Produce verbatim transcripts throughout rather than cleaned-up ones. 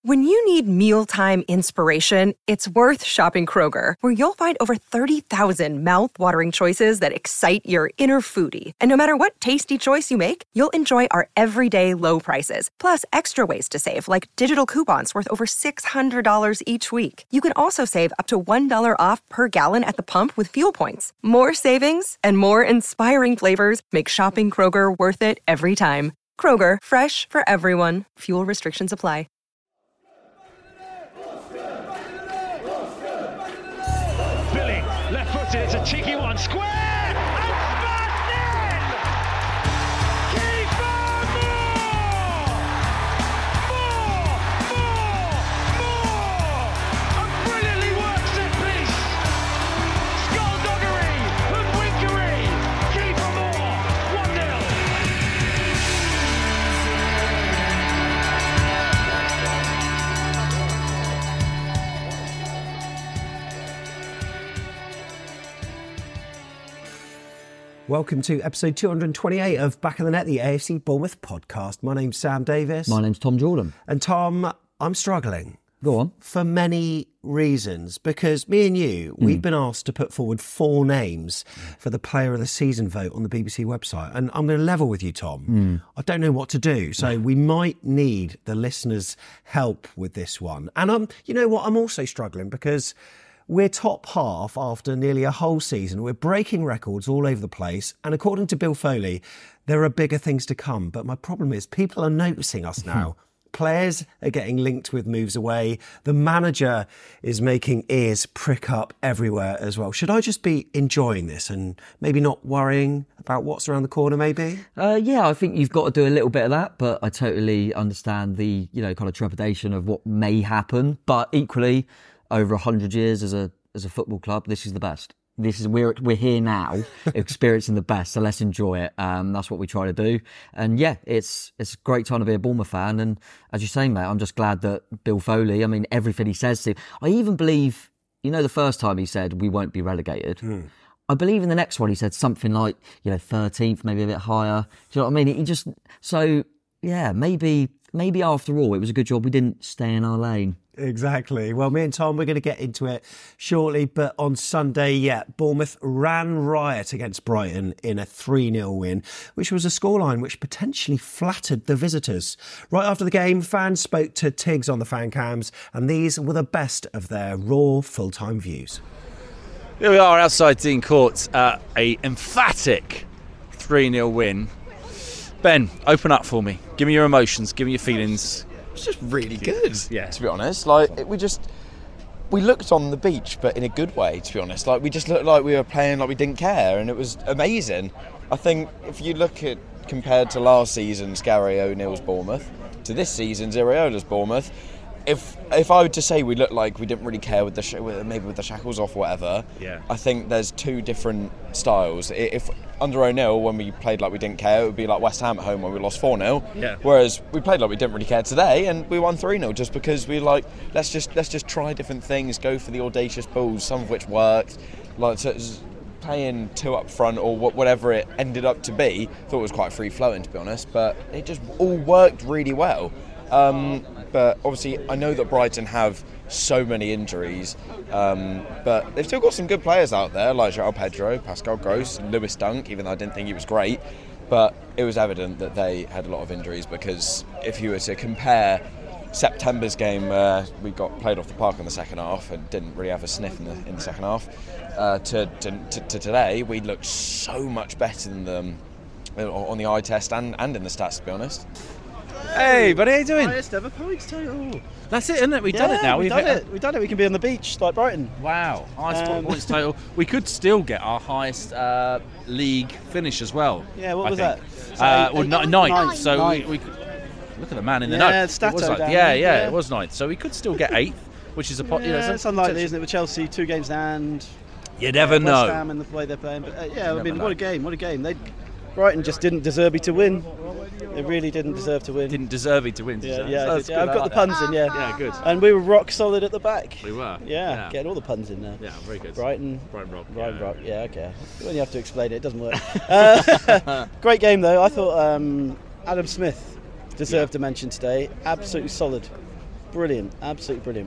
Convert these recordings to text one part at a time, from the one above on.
When you need mealtime inspiration, it's worth shopping Kroger, where you'll find over thirty thousand mouth-watering choices that excite your inner foodie. And no matter what tasty choice you make, you'll enjoy our everyday low prices, plus extra ways to save, like digital coupons worth over six hundred dollars each week. You can also save up to one dollar off per gallon at the pump with fuel points. More savings and more inspiring flavors make shopping Kroger worth it every time. Kroger, fresh for everyone. Fuel restrictions apply. It's a cheeky one, square, and smashed in! Kiefer Moore! More, more, more! A brilliantly worked set piece! Skullduggery, hoodwinkery! Kiefer Moore, one nil! Welcome to episode two hundred twenty-eight of Back of the Net, the A F C Bournemouth podcast. My name's Sam Davis. My name's Tom Jordan. And Tom, I'm struggling. Go on. For many reasons, because me and you, mm. we've been asked to put forward four names for the Player of the Season vote on the B B C website. And I'm going to level with you, Tom. Mm. I don't know what to do. So we might need the listeners' help with this one. And I'm, you know what, I'm also struggling because we're top half after nearly a whole season. We're breaking records all over the place. And according to Bill Foley, there are bigger things to come. But my problem is people are noticing us now. Players are getting linked with moves away. The manager is making ears prick up everywhere as well. Should I just be enjoying this and maybe not worrying about what's around the corner, maybe? Uh, yeah, I think you've got to do a little bit of that, but I totally understand the, you know, kind of trepidation of what may happen. But equally, over a hundred years as a as a football club, this is the best. This is we're we're here now, experiencing the best. So let's enjoy it. Um, that's what we try to do. And yeah, it's it's a great time to be a Bournemouth fan. And as you're saying, mate, I'm just glad that Bill Foley. I mean, everything he says to, I even believe, you know, the first time he said we won't be relegated. Hmm. I believe in the next one he said something like, you know, thirteenth, maybe a bit higher. Do you know what I mean? He just so yeah, maybe maybe after all, it was a good job we didn't stay in our lane. Exactly. Well, me and Tom, we're going to get into it shortly. But on Sunday, yeah, Bournemouth ran riot against Brighton in a three nil win, which was a scoreline which potentially flattered the visitors. Right after the game, fans spoke to Tiggs on the fan cams, and these were the best of their raw full-time views. Here we are outside Dean Court, uh, a emphatic three nil win. Ben, open up for me. Give me your emotions. Give me your feelings. It's just really good, yeah. To be honest. Like it, we just we looked on the beach, but in a good way. To be honest, like we just looked like we were playing like we didn't care, and it was amazing. I think if you look at compared to last season's Gary O'Neill's Bournemouth to this season's Iraola's Bournemouth, if if I were to say we looked like we didn't really care with the sh- with, maybe with the shackles off or whatever, yeah. I think there's two different styles. If under O'Neill, when we played like we didn't care, it would be like West Ham at home when we lost four nil. Yeah. Whereas we played like we didn't really care today, and we won three nil just because we like let's just let's just try different things, go for the audacious balls, some of which worked. Like so playing two up front or whatever it ended up to be, thought it was quite free flowing to be honest, but it just all worked really well. Um, but obviously I know that Brighton have so many injuries, um, but they've still got some good players out there like João Pedro, Pascal Gross, Lewis Dunk, even though I didn't think he was great, but it was evident that they had a lot of injuries, because if you were to compare September's game where we got played off the park in the second half and didn't really have a sniff in the in the second half uh, to, to, to, to today, we looked so much better than them on the eye test and, and in the stats, to be honest. Hey, buddy, how you doing? Highest ever points total. That's it, isn't it? We've yeah, done it now. We've, we've done hit... it. We've done it. We can be on the beach like Brighton. Wow, highest um, points total. We could still get our highest uh, league finish as well. Yeah, what I was think. that? Uh, eight, well, eight, ninth. ninth. So ninth. We, we could look at the man in the yeah, note. Stato it was like, down yeah, there, yeah, yeah, it was ninth. So we could still get eighth, which is a pot. Yeah, you know, it's unlikely, isn't it? With Chelsea, two games and you never uh, know. West Ham and the way they're playing. But uh, yeah, you I mean, know. what a game! What a game! They Brighton just didn't deserve it to win. They really didn't deserve to win. Didn't deserve it to win. Yeah, so yeah, that's yeah good. I've got the puns in. Yeah, yeah, good. And we were rock solid at the back. We were. Yeah, yeah. getting all the puns in there. Yeah, very good. Brighton, Brighton Rock. Brighton yeah. Rock. Yeah, okay. When you have to explain it, it doesn't work. uh, great game though. I thought um, Adam Smith deserved yeah. a mention today. Absolutely solid. brilliant, absolutely brilliant.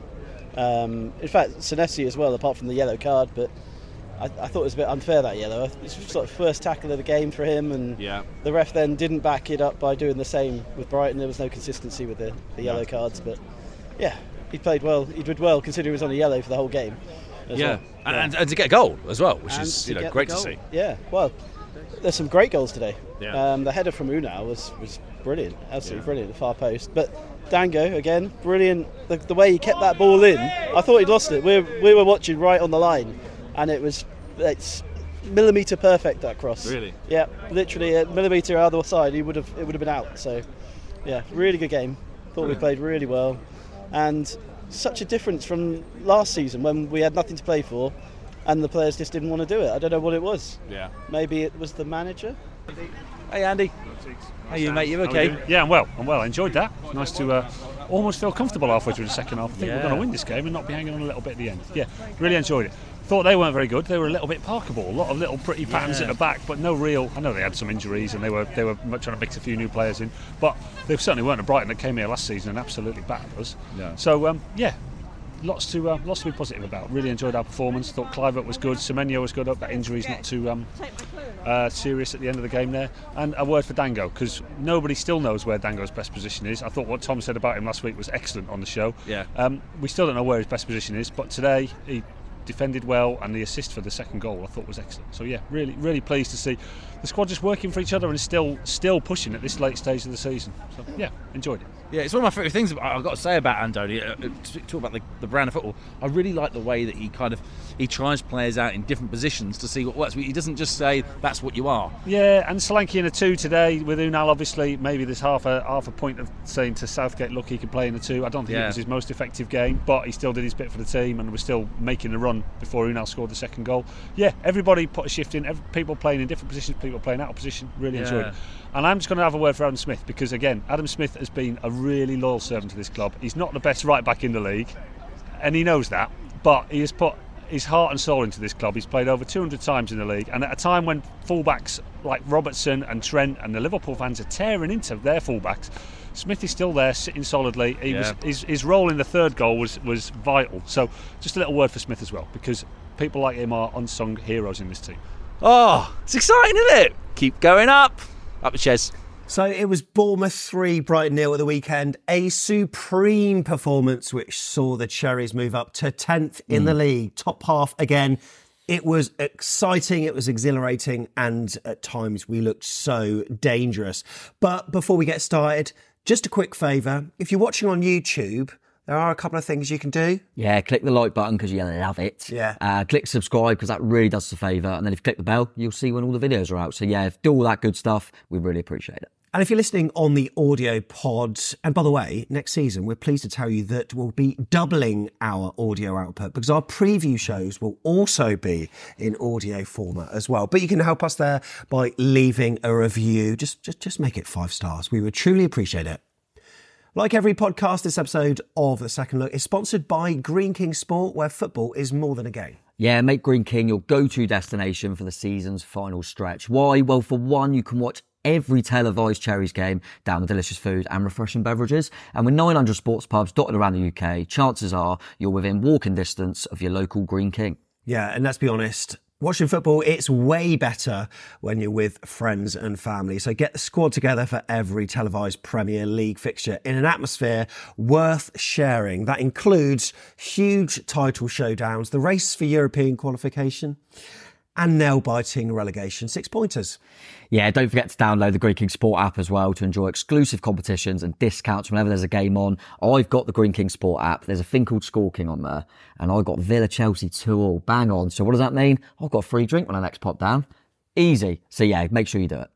Um, in fact, Senesi as well, apart from the yellow card, but I, I thought it was a bit unfair, that yellow. It was sort of first tackle of the game for him, and yeah. the ref then didn't back it up by doing the same with Brighton. There was no consistency with the, the yellow no. cards, but yeah, he played well. He did well considering he was on a yellow for the whole game. Yeah. Well. yeah, and, and to get a goal as well, which And is you to know get great the to goal. see. Yeah, well, there's some great goals today. Yeah. Um, the header from Unal was, was brilliant, absolutely Yeah. brilliant, the far post. But Dango, again, brilliant. The, the way he kept that ball in, I thought he'd lost it. We were, we were watching right on the line, and it was it's millimetre perfect, that cross. Really? Yeah, literally a millimetre either side, he would have it would have been out. So, yeah, really good game. Thought we played really well, and such a difference from last season when we had nothing to play for, and the players just didn't want to do it. I don't know what it was. Yeah. Maybe it was the manager. Hey Andy, how are you, mate? You How we okay? doing? Yeah, I'm well. I'm well. I enjoyed that. It's nice to uh, almost feel comfortable halfway through the second half. I think Yeah. we're going to win this game and not be hanging on a little bit at the end. Yeah, really enjoyed it. Thought they weren't very good. They were a little bit parkable. A lot of little pretty patterns Yeah. at the back, but no real. I know they had some injuries and they were they were trying to mix a few new players in, but they certainly weren't a Brighton that came here last season and absolutely battered us. Yeah. So um, yeah. Lots to uh, lots to be positive about. Really enjoyed our performance. Thought Clivert was good. Semenyo was good. Hope that injury's not too um, uh, serious at the end of the game there. And a word for Dango, because nobody still knows where Dango's best position is. I thought what Tom said about him last week was excellent on the show. Yeah. Um, we still don't know where his best position is, but today he defended well, and the assist for the second goal I thought was excellent. So yeah, really really pleased to see the squad just working for each other and still still pushing at this late stage of the season. So yeah, enjoyed it. Yeah, it's one of my favourite things I've got to say about Andoni. Uh, to talk about the, the brand of football, I really like the way that he kind of he tries players out in different positions to see what works. He doesn't just say that's what you are. Yeah, and Solanke in a two today with Unal. Obviously, maybe there's half a half a point of saying to Southgate, look, he can play in a two. I don't think Yeah. it was his most effective game, but he still did his bit for the team and was still making a run before Unal scored the second goal. Yeah, everybody put a shift in. Every, people playing in different positions, people playing out of position. Really Yeah. enjoyed it. And I'm just going to have a word for Adam Smith, because again, Adam Smith has been a really loyal servant to this club. He's not the best right back in the league, and he knows that, but he has put his heart and soul into this club. He's played over two hundred times in the league, and at a time when fullbacks like Robertson and Trent and the Liverpool fans are tearing into their fullbacks, Smith is still there, sitting solidly. He Yeah. was his, his role in the third goal was was vital. So just a little word for Smith as well, because people like him are unsung heroes in this team. Oh, it's exciting, isn't it? Keep going up. Up the chest. So it was Bournemouth three, Brighton nil at the weekend. A supreme performance which saw the Cherries move up to tenth in Mm. the league. Top half again. It was exciting, it was exhilarating, and at times we looked so dangerous. But before we get started, just a quick favour. If you're watching on YouTube, there are a couple of things you can do. Yeah, click the like button because you love it. Yeah. Uh, click subscribe because that really does us a favour. And then if you click the bell, you'll see when all the videos are out. So yeah, if do all that good stuff, we really appreciate it. And if you're listening on the audio pod, and by the way, next season, we're pleased to tell you that we'll be doubling our audio output because our preview shows will also be in audio format as well. But you can help us there by leaving a review. Just, just, just make it five stars. We would truly appreciate it. Like every podcast, this episode of The Second Look is sponsored by Green King Sport, where football is more than a game. Yeah, make Green King your go-to destination for the season's final stretch. Why? Well, for one, you can watch every televised Cherries game down with delicious food and refreshing beverages. And with nine hundred sports pubs dotted around the U K, chances are you're within walking distance of your local Green King. Yeah, and let's be honest, watching football, it's way better when you're with friends and family. So get the squad together for every televised Premier League fixture in an atmosphere worth sharing. That includes huge title showdowns, the race for European qualification, and nail-biting relegation six-pointers. Yeah, don't forget to download the Green King Sport app as well to enjoy exclusive competitions and discounts whenever there's a game on. I've got the Green King Sport app. There's a thing called Score King on there. And I got Villa Chelsea two all. Bang on. So what does that mean? I've got a free drink when I next pop down. Easy. So yeah, make sure you do it.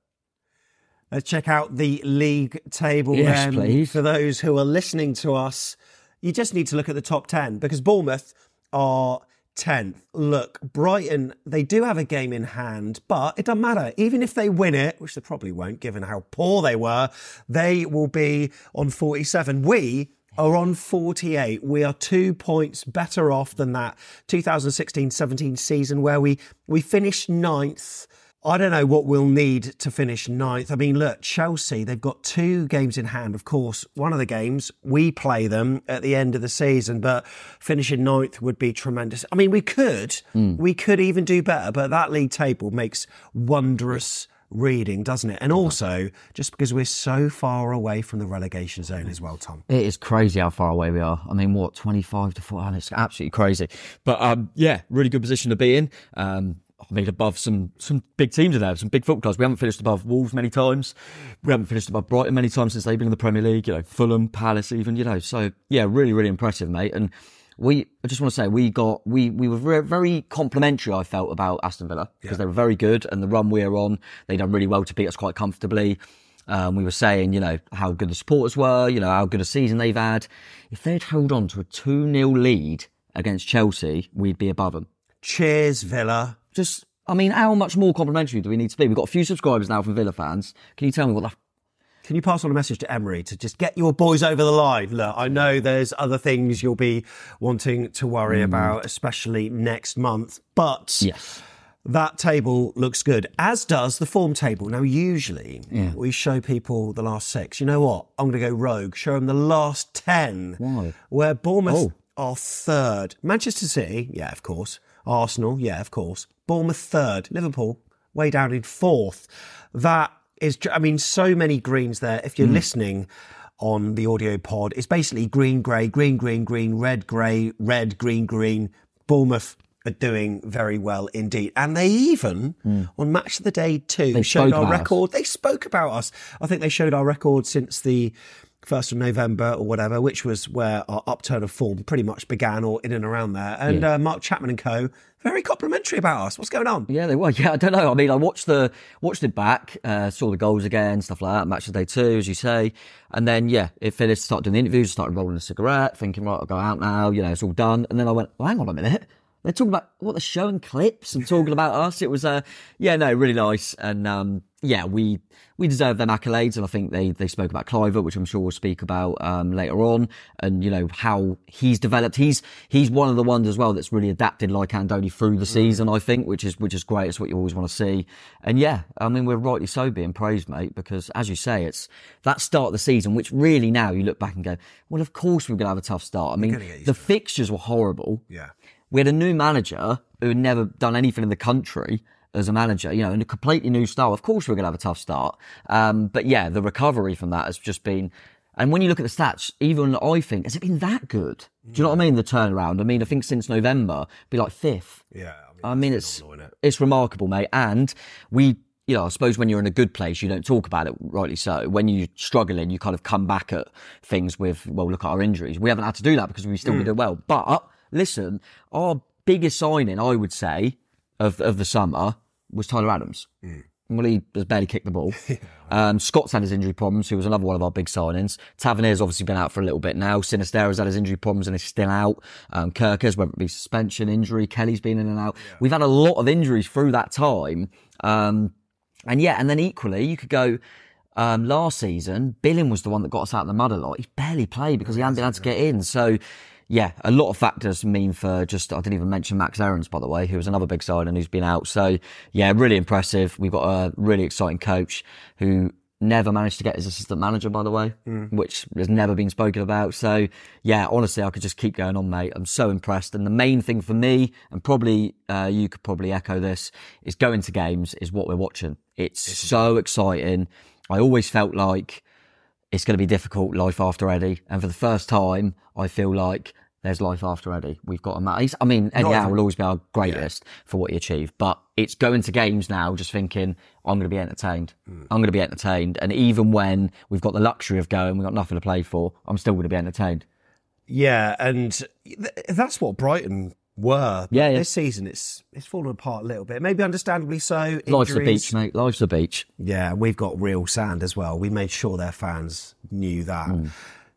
Let's check out the league table Yes, then. please. For those who are listening to us, you just need to look at the top ten because Bournemouth are tenth. Look, Brighton, they do have a game in hand, but it doesn't matter. Even if they win it, which they probably won't, given how poor they were, they will be on forty-seven. We are on forty-eight. We are two points better off than that two thousand sixteen seventeen season where we, we finished ninth I don't know what we'll need to finish ninth. I mean, look, Chelsea, they've got two games in hand. Of course, one of the games, we play them at the end of the season, but finishing ninth would be tremendous. I mean, we could, mm. we could even do better, but that league table makes wondrous reading, doesn't it? And also, just because we're so far away from the relegation zone as well, Tom. It is crazy how far away we are. I mean, what, twenty-five to forty? It's absolutely crazy. But um, yeah, really good position to be in. Um, I mean, above some some big teams in there, some big football clubs. We haven't finished above Wolves many times. We haven't finished above Brighton many times since they've been in the Premier League. You know, Fulham, Palace, even. You know, so yeah, really, really impressive, mate. And we, I just want to say, we got we we were very, very complimentary. I felt about Aston Villa because yeah. they were very good, and the run we were on, they done really well to beat us quite comfortably. Um, we were saying, you know, how good the supporters were, you know, how good a season they've had. If they'd held on to a two nil lead against Chelsea, we'd be above them. Cheers, Villa. Just, I mean, how much more complimentary do we need to be? We've got a few subscribers now from Villa fans. Can you tell me what the... Can you pass on a message to Emery to just get your boys over the line? Look, I know there's other things you'll be wanting to worry mm. about, especially next month, but yes. that table looks good, as does the form table. Now, usually yeah. we show people the last six. You know what? I'm going to go rogue, show them the last ten. Why? Where Bournemouth oh. are third. Manchester City, yeah, of course. Arsenal, yeah, of course. Bournemouth third. Liverpool, way down in fourth. That is, I mean, so many greens there. If you're mm. listening on the audio pod, it's basically green, grey, green, green, green, red, grey, red, green, green. Bournemouth are doing very well indeed. And they even, mm. on Match of the Day two, they showed our record. Us. They spoke about us. I think they showed our record since the first of November or whatever, which was where our upturn of form pretty much began, or in and around there. And yeah. uh, Mark Chapman and co, very complimentary about us. What's going on? Yeah, they were. Yeah, I don't know. I mean, I watched the watched it back, uh, saw the goals again, stuff like that, Match of the Day two, as you say. And then, yeah, it finished, started doing the interviews, started rolling a cigarette, thinking, right, I'll go out now, you know, it's all done. And then I went, well, hang on a minute. They're talking about, what, they're showing clips and talking about us. It was, uh, yeah, no, really nice. And, um, yeah, we, we deserve them accolades. And I think they, they spoke about Cliver, which I'm sure we'll speak about, um, later on. And, you know, how he's developed. He's, he's one of the ones as well that's really adapted like Andoni through the season, I think, which is, which is great. It's what you always want to see. And yeah, I mean, we're rightly so being praised, mate, because as you say, it's that start of the season, which really now you look back and go, well, of course we're going to have a tough start. I mean, the fixtures were horrible. Yeah. We had a new manager who had never done anything in the country as a manager, you know, in a completely new style. Of course, we're going to have a tough start. Um, but yeah, the recovery from that has just been, and when you look at the stats, even I think, has it been that good? Do you know what I mean? The turnaround. I mean, I think since November, be like fifth. Yeah. I mean, I mean it's, it's remarkable, mate. And we, you know, I suppose when you're in a good place, you don't talk about it, rightly so. When you're struggling, you kind of come back at things with, well, look at our injuries. We haven't had to do that because we still mm. did well. But listen, our biggest signing, I would say, of of the summer was Tyler Adams. Mm. Well, he has barely kicked the ball. um, Scott's had his injury problems, who was another one of our big signings. Tavernier's obviously been out for a little bit now. Sinistera's had his injury problems and is still out. Um, Kirkers, whether it be suspension, injury, Kelly's been in and out. Yeah. We've had a lot of injuries through that time. Um, and yeah, and then equally, you could go, um, last season, Billing was the one that got us out of the mud a lot. He barely played because he hadn't been able to get in. So, yeah, a lot of factors mean for just, I didn't even mention Max Aarons, by the way, who was another big signing who's been out. So, yeah, really impressive. We've got a really exciting coach who never managed to get his assistant manager, by the way, mm. which has never been spoken about. So, yeah, honestly, I could just keep going on, mate. I'm so impressed. And the main thing for me, and probably uh, you could probably echo this, is going to games is what we're watching. It's Isn't so it? exciting. I always felt like it's going to be difficult, life after Eddie. And for the first time, I feel like there's life after Eddie. We've got a match. I mean, Eddie Howe will always be our greatest yeah. for what he achieved. But it's going to games now just thinking, I'm going to be entertained. Mm. I'm going to be entertained. And even when we've got the luxury of going, we've got nothing to play for, I'm still going to be entertained. Yeah, and th- that's what Brighton were. Yeah, yeah. This season, it's it's fallen apart a little bit. Maybe understandably so. Injuries. Life's the beach, mate. Life's the beach. Yeah, we've got real sand as well. We made sure their fans knew that. Mm.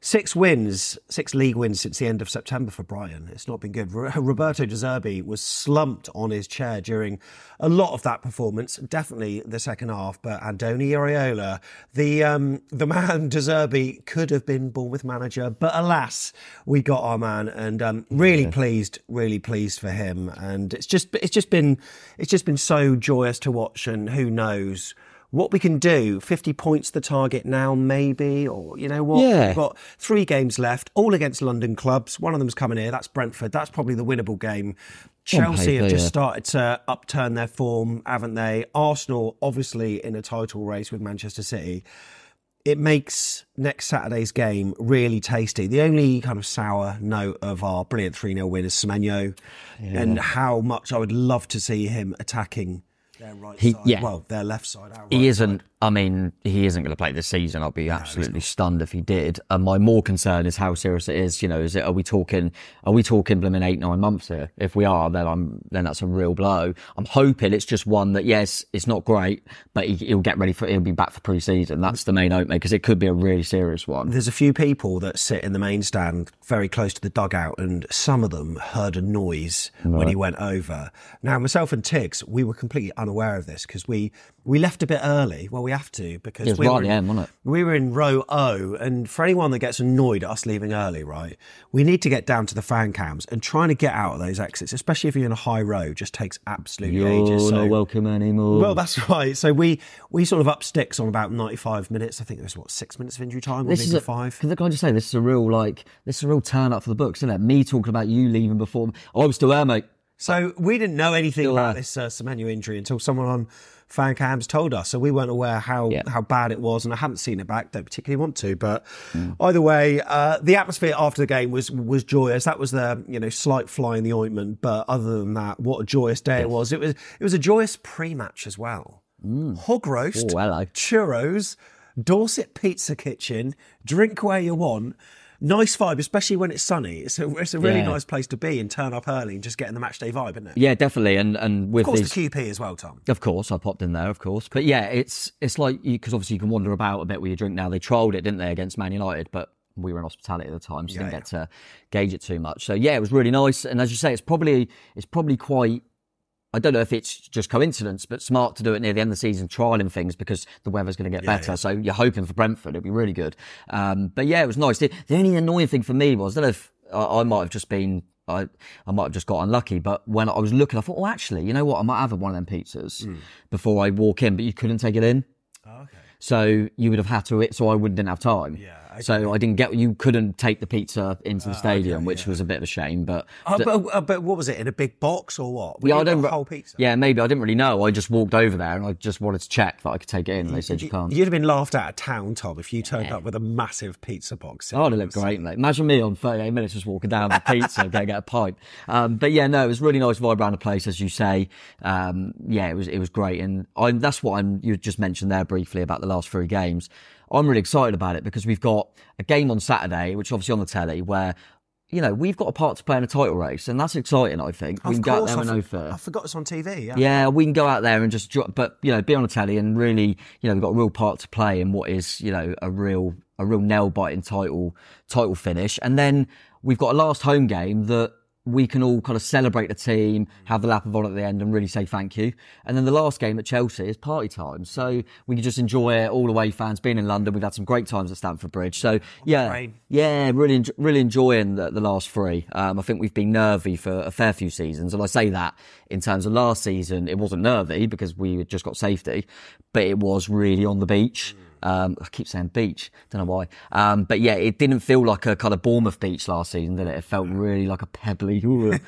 Six wins, six league wins since the end of September for Brighton. It's not been good. Roberto De Zerbi was slumped on his chair during a lot of that performance, definitely the second half. But Andoni Iraola, the um, the man De Zerbi, could have been Bournemouth manager, but alas, we got our man, and um, really yeah. pleased, really pleased for him. And it's just it's just been it's just been so joyous to watch, and who knows what we can do. Fifty points the target now, maybe, or you know what? Yeah. We've got three games left, all against London clubs. One of them's coming here. That's Brentford. That's probably the winnable game. Chelsea paper, have just yeah. started to upturn their form, haven't they? Arsenal, obviously, in a title race with Manchester City. It makes next Saturday's game really tasty. The only kind of sour note of our brilliant three nil win is Semenyo, yeah. and how much I would love to see him attacking their right he, side, yeah. well, their left side. Our right he isn't, side. I mean, he isn't going to play this season. I'll be No, absolutely stunned if he did. And my more concern is how serious it is. You know, is it, are we talking, are we talking blooming eight, nine months here? If we are, then I'm, then that's a real blow. I'm hoping it's just one that, yes, it's not great, but he, he'll get ready for, he'll be back for pre-season. That's the main hope, mate, because it could be a really serious one. There's a few people that sit in the main stand very close to the dugout, and some of them heard a noise right. when he went over. Now, myself and Tiggs, we were completely unaware of this because we, we left a bit early. Well, we have to because it was we, right were at the in, end, wasn't it? we were in row O, and for anyone that gets annoyed at us leaving early, right, we need to get down to the fan cams, and trying to get out of those exits, especially if you're in a high row, just takes absolutely You're ages. You're so, not welcome anymore. Well, that's right. So we, we sort of up sticks on about ninety-five minutes. I think there was, what, six minutes of injury time, or this maybe is a, five? Can I just say, this is a real, like, this is a real turn up for the books, isn't it? Me talking about you leaving before. I was still there, mate. So we didn't know anything Still about there. this uh, Semenyo injury until someone on fan cams told us. So we weren't aware how, yeah. how bad it was, and I haven't seen it back. Don't particularly want to, but mm. either way, uh, the atmosphere after the game was was joyous. That was the you know slight fly in the ointment, but other than that, what a joyous day yes. it was. It was it was a joyous pre-match as well. Mm. Hog roast, oh, hello. churros, Dorset Pizza Kitchen, drink where you want. Nice vibe, especially when it's sunny. It's a, it's a really yeah. nice place to be and turn up early and just get in the match day vibe, isn't it? Yeah, definitely. And and with of course these, the Q P as well, Tom. Of course, I popped in there, of course. But yeah, it's it's like, because obviously you can wander about a bit with your drink now. They trialled it, didn't they, against Man United, but we were in hospitality at the time, so yeah, didn't yeah. get to gauge it too much. So yeah, it was really nice. And as you say, it's probably it's probably quite, I don't know if it's just coincidence, but smart to do it near the end of the season, trialling things because the weather's going to get yeah, better. Yeah. So you're hoping for Brentford, it'll be really good. Um, but yeah, it was nice. The, the only annoying thing for me was, I don't know if I, I might have just been, I, I might have just got unlucky, but when I was looking, I thought, oh, actually, you know what? I might have one of them pizzas mm. before I walk in, but you couldn't take it in. Oh, okay. So you would have had to, so I wouldn't have time. Yeah. Okay. So I didn't get, you couldn't take the pizza into the uh, stadium, okay, which yeah. was a bit of a shame. But, uh, but, uh, but what was it, in a big box or what? Yeah, I don't. A whole pizza? Yeah, maybe I didn't really know. I just walked over there and I just wanted to check that I could take it in. And they said you can't. You'd have been laughed out of town, Tom, if you turned yeah. up with a massive pizza box. Oh, it looked great, mate. Imagine me on thirty-eight minutes just walking down the pizza, going to get a pint. Um, but yeah, no, it was a really nice vibe around the place, as you say. Um, yeah, it was it was great, and I, that's what I'm. You just mentioned there briefly about the last three games. I'm really excited about it because we've got a game on Saturday, which is obviously on the telly, where, you know, we've got a part to play in a title race, and that's exciting, I think. Of we can course, go out there with I, no for, fear. I forgot it's on T V. Yeah. yeah, we can go out there and just, but, you know, be on the telly and really, you know, we've got a real part to play in what is, you know, a real, a real nail-biting title, title finish. And then we've got a last home game that we can all kind of celebrate the team, have the lap of honour at the end and really say thank you. And then the last game at Chelsea is party time. So we can just enjoy it, all away fans. Being in London, we've had some great times at Stamford Bridge. So yeah, yeah, really, really enjoying the, the last three. Um, I think we've been nervy for a fair few seasons. And I say that in terms of last season, it wasn't nervy because we had just got safety, but it was really on the beach. Um, I keep saying beach, don't know why. Um, but yeah, it didn't feel like a kind of Bournemouth beach last season, did it? It felt really like a pebbly.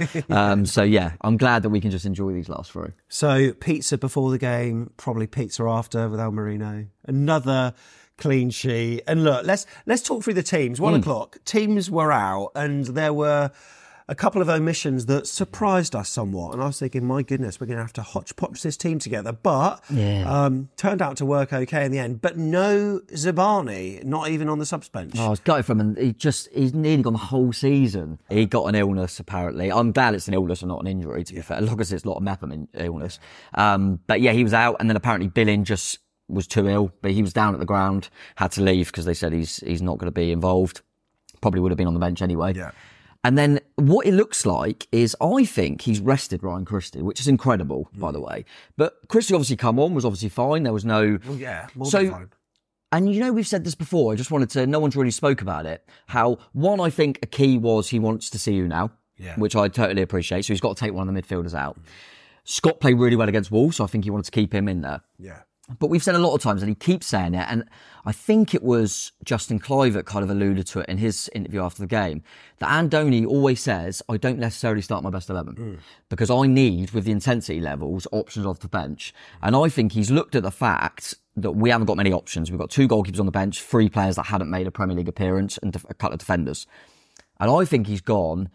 um, so yeah, I'm glad that we can just enjoy these last three. So pizza before the game, probably pizza after with El Marino. Another clean sheet. And look, let's let's talk through the teams. One mm. o'clock, teams were out, and there were a couple of omissions that surprised us somewhat. And I was thinking, my goodness, we're going to have to hodgepodge this team together. But yeah. um, turned out to work okay in the end. But no Zabani, not even on the subs bench. Oh, I was gutted from him. He just, he's nearly gone the whole season. He got an illness, apparently. I'm glad it's an illness and not an injury, to be yeah. fair. Look, it's not a Mepham illness. Um, but yeah, he was out. And then apparently Billing just was too ill. But he was down at the ground, had to leave because they said he's he's not going to be involved. probably would have been on the bench anyway. Yeah. And then what it looks like is I think he's rested Ryan Christie, which is incredible, mm. by the way. But Christie obviously come on, was obviously fine. There was no... Well, yeah, more so, than fine. And you know, we've said this before. I just wanted to... No one's really spoke about it. How, one, I think a key was he wants to see you now, yeah. which I totally appreciate. So he's got to take one of the midfielders out. Mm. Scott played really well against Wolves, so I think he wanted to keep him in there. Yeah. But we've said a lot of times, and he keeps saying it, and I think it was Justin Clive that kind of alluded to it in his interview after the game, that Andoni always says, I don't necessarily start my best eleven, mm. because I need, with the intensity levels, options off the bench. And I think he's looked at the fact that we haven't got many options. We've got two goalkeepers on the bench, three players that hadn't made a Premier League appearance, and a couple of defenders. And I think he's gone,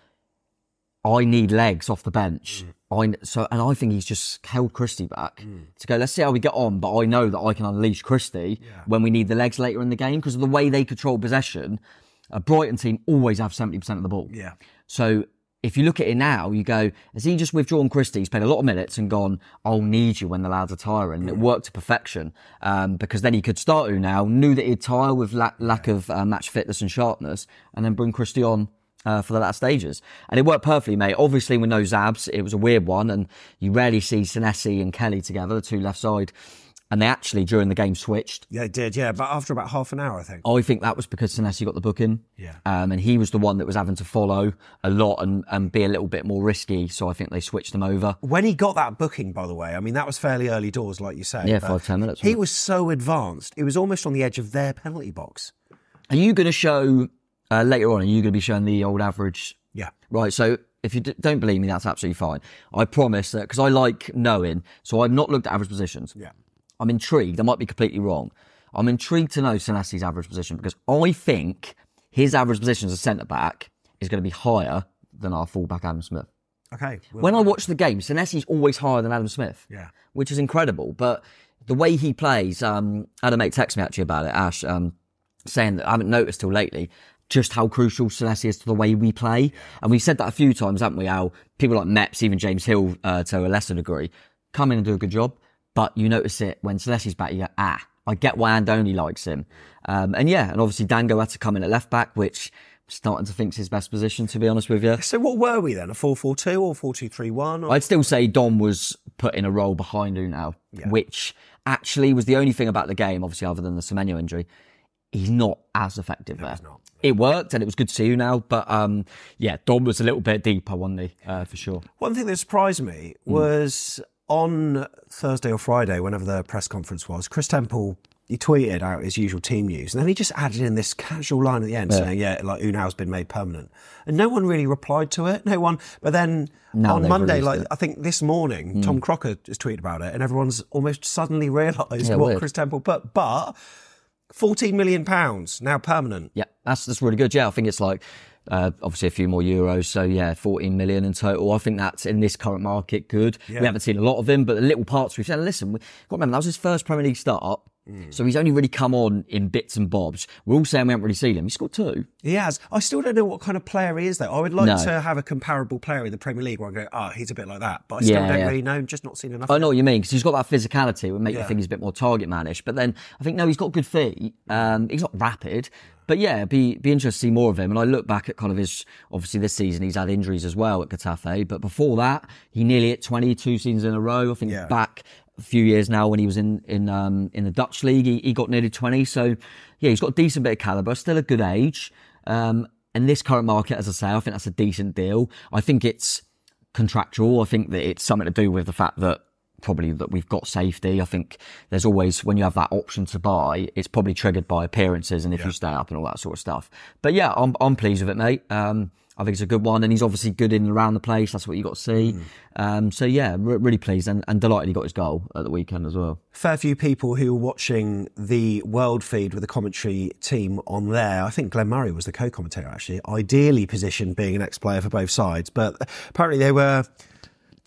I need legs off the bench. Mm. I, so, and I think he's just held Christie back mm. to go, let's see how we get on, but I know that I can unleash Christie yeah. when we need the legs later in the game, because of the way they control possession. A Brighton team always have seventy percent of the ball. Yeah. So if you look at it now, you go, has he just withdrawn Christie? He's played a lot of minutes and gone, I'll need you when the lads are tiring. And mm. it worked to perfection, um, because then he could start Unal, knew that he'd tire with la- lack yeah. of uh, match fitness and sharpness, and then bring Christie on Uh, for the last stages. And it worked perfectly, mate. Obviously, with no Zabs, it was a weird one, and you rarely see Senesi and Kelly together, the two left side. And they actually, during the game, switched. Yeah, it did, yeah, but after about half an hour, I think. I think that was because Senesi got the booking. Yeah. Um, and he was the one that was having to follow a lot and, and be a little bit more risky, so I think they switched them over. When he got that booking, by the way, I mean, that was fairly early doors, like you say. Yeah, five, ten minutes. He was so advanced. It was almost on the edge of their penalty box. Are you going to show... Uh, later on, are you going to be showing the old average? Yeah. Right, so if you d- don't believe me, that's absolutely fine. I promise that, because I like knowing, so I've not looked at average positions. Yeah. I'm intrigued, I might be completely wrong. I'm intrigued to know Senesi's average position, because I think his average position as a centre-back is going to be higher than our full-back Adam Smith. Okay. Well, when I watch the game, Senesi's always higher than Adam Smith. Yeah. Which is incredible, but the way he plays, um, I had a mate text me actually about it, Ash, um, saying that I haven't noticed till lately, just how crucial Senesi is to the way we play. Yeah. And we've said that a few times, haven't we? How people like Meps, even James Hill, uh, to a lesser degree, come in and do a good job. But you notice it when Senesi's back, you go, ah, I get why Andoni likes him. Um, and yeah, and obviously Dango had to come in at left back, which I'm starting to think is his best position, to be honest with you. So what were we then? A four four two or four two three one? Or... I'd still say Dom was put in a role behind Unal, yeah. which actually was the only thing about the game, obviously, other than the Semenyo injury. He's not as effective no, there. He's not. It worked and it was good to see you now, but um, yeah, Dom was a little bit deeper, wasn't he, uh, for sure. One thing that surprised me was mm. on Thursday or Friday, whenever the press conference was, Chris Temple, he tweeted out his usual team news, and then he just added in this casual line at the end yeah. saying, yeah, like Unal's been made permanent. And no one really replied to it, no one. But then now on Monday, like it. I think this morning, mm. Tom Crocker just tweeted about it, and everyone's almost suddenly realised yeah, what weird. Chris Temple put. But fourteen million pounds, now permanent. Yeah, that's that's really good. Yeah, I think it's like, uh, obviously a few more euros. So yeah, fourteen million in total. I think that's, in this current market, good. Yeah. We haven't seen a lot of him, but the little parts we've said, listen, we've got to remember, that was his first Premier League start. Mm. So he's only really come on in bits and bobs. We're all saying we haven't really seen him. He scored two. He has. I still don't know what kind of player he is, though. I would like no. to have a comparable player in the Premier League where I go, oh, he's a bit like that. But I still yeah, don't yeah. really know. Just not seen enough. I know what you mean, because he's got that physicality. It would make yeah. you think he's a bit more target manish. But then I think, no, he's got good feet. Um, he's not rapid. But yeah, be be interested to see more of him. And I look back at kind of his, obviously this season he's had injuries as well at Getafe. But before that, he nearly hit twenty, two seasons in a row. I think yeah. back a few years now when he was in in um, in the Dutch league, he, he got nearly twenty. So yeah, he's got a decent bit of calibre, still a good age. Um, in this current market, as I say, I think that's a decent deal. I think it's contractual. I think that it's something to do with the fact that probably that we've got safety. I think there's always, when you have that option to buy, it's probably triggered by appearances and if yeah. you stay up and all that sort of stuff. But yeah, I'm I'm pleased with it, mate. Um, I think it's a good one, and he's obviously good in and around the place. That's what you got to see. Mm. Um, so yeah, re- really pleased and, and delighted he got his goal at the weekend as well. Fair few people who were watching the World feed with the commentary team on there. I think Glenn Murray was the co-commentator, actually, ideally positioned being an ex-player for both sides. But apparently they were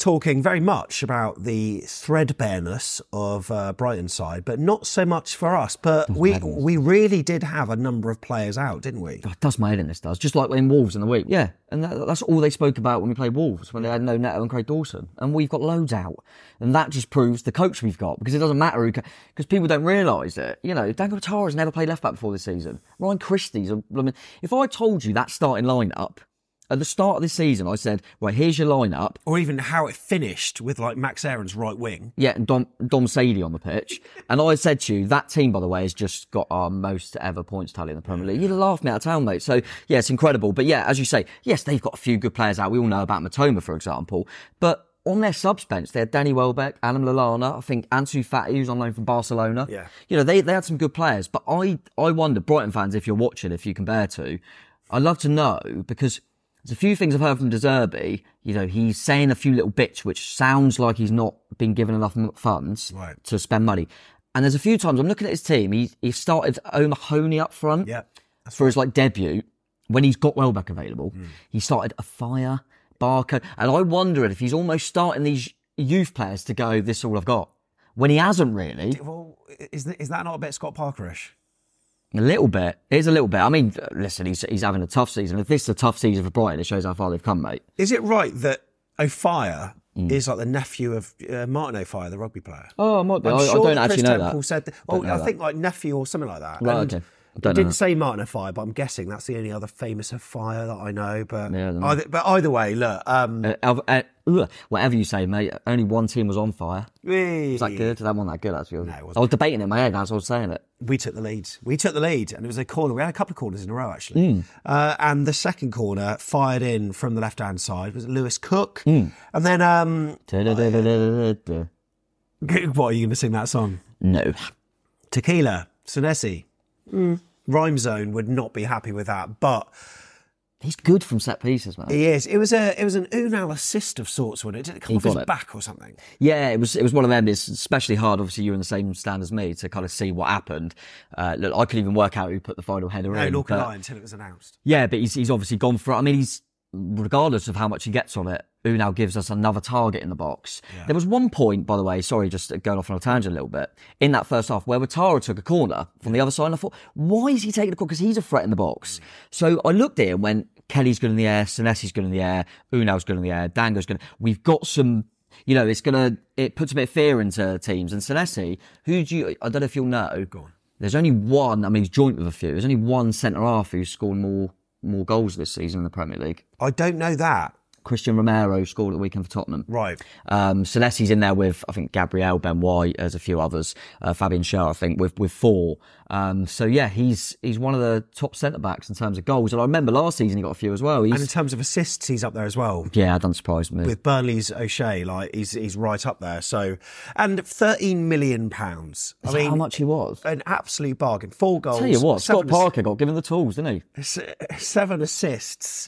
talking very much about the threadbareness of uh, Brighton's side, but not so much for us. But Oh, we heavens. we really did have a number of players out, didn't we? Oh, it does my head in, this does. Just like in Wolves in the week. Yeah. And that, that's all they spoke about when we played Wolves, when they had no Neto and Craig Dawson. And we've got loads out. And that just proves the coach we've got, because it doesn't matter who, because people don't realise it. You know, Dango Tara's never played left back before this season. Ryan Christie's, a, I mean, if I told you that starting lineup at the start of this season, I said, right, here's your lineup. Or even how it finished with like Max Aaron's right wing. Yeah, and Dom, Dom Sadie on the pitch. And I said to you, that team, by the way, has just got our most ever points tally in the Premier League. You'd have laughed me out of town, mate. So, yeah, it's incredible. But yeah, as you say, yes, they've got a few good players out. We all know about Matoma, for example. But on their subs bench, they had Danny Welbeck, Adam Lallana, I think Ansu Fati, who's on loan from Barcelona. Yeah. You know, they, they had some good players. But I, I wonder, Brighton fans, if you're watching, if you compare to, I'd love to know, because there's a few things I've heard from De Zerbi. You know, he's saying a few little bits which sounds like he's not been given enough m- funds Right. to spend money. And there's a few times I'm looking at his team. He he started O'Mahony up front Yeah. for his like debut when he's got Welbeck available. Mm. He started a Fire, Barker, and I wonder if he's almost starting these youth players to go, this is all I've got, when he hasn't really. Well, is that, is that not a bit Scott Parkerish? A little bit. It is a little bit. I mean, listen, he's he's having a tough season. If this is a tough season for Brighton, it shows how far they've come, mate. Is it right that O'Fire Mm. is like the nephew of uh, Martin O'Fire, the rugby player? Oh, I might be. I'm I, sure I don't that actually Chris know Temple that. said that. Don't Well, know I that. think like nephew or something like that. Right, And okay. I it don't know didn't that. say Martin O'Fire, but I'm guessing that's the only other famous O'Fire that I know. But Yeah, I don't know. either, but either way, look. Um, Uh, Alv- uh, ugh, whatever you say, mate. Only one team was on fire. we, Was that good? That wasn't that good, actually. No, it wasn't. I was debating it in my head as I was saying it. we took the lead. We took the lead, and it was a corner. We had a couple of corners in a row actually. Mm. Uh, and the second corner fired in from the left hand side was Lewis Cook, Mm. and then um, Da-da-da-da-da-da. what are you going to sing that song? No. Tequila, Senesi. Mm. Rhyme Zone would not be happy with that, but He's good from set pieces, man. he is. It was a it was an Unal assist of sorts, wasn't it? Did it come He off his got it. back or something? Yeah, it was it was one of them. It's especially hard, obviously, you're in the same stand as me, to kind of see what happened. Uh, look, I couldn't even work out who put the final header No, in. nor could but- I until it was announced. Yeah, but he's he's obviously gone for it. I mean, he's, regardless of how much he gets on it, Unal gives us another target in the box. There was one point, by the way, sorry, just going off on a tangent a little bit, in that first half where Watara took a corner from the other side, and I thought, why is he taking the corner? Because he's a threat in the box. So I looked at him when Kelly's good in the air, Senesi's good in the air, Unal's good in the air, Dango's good. We've got some, you know, it's going to, it puts a bit of fear into teams. And Senesi, who do you, I don't know if you'll know. Go on. There's only one, I mean, he's joint with a few, there's only one centre-half who's scored more more goals this season in the Premier League. I don't know that. Christian Romero scored at the weekend for Tottenham. Right. Um, Senesi's in there with, I think, Gabriel, Ben White, there's a few others, uh, Fabian Schär, I think, with, with four. Um, so yeah, he's he's one of the top centre-backs in terms of goals. And I remember last season he got a few as well. He's, And in terms of assists, he's up there as well. yeah, that doesn't surprise me. With Burnley's O'Shea, like he's he's right up there. So, and thirteen million pounds. I Is that mean, how much he was? an absolute bargain. Four goals. Tell you what, Scott seven Parker got given the tools, didn't he? ass- seven assists.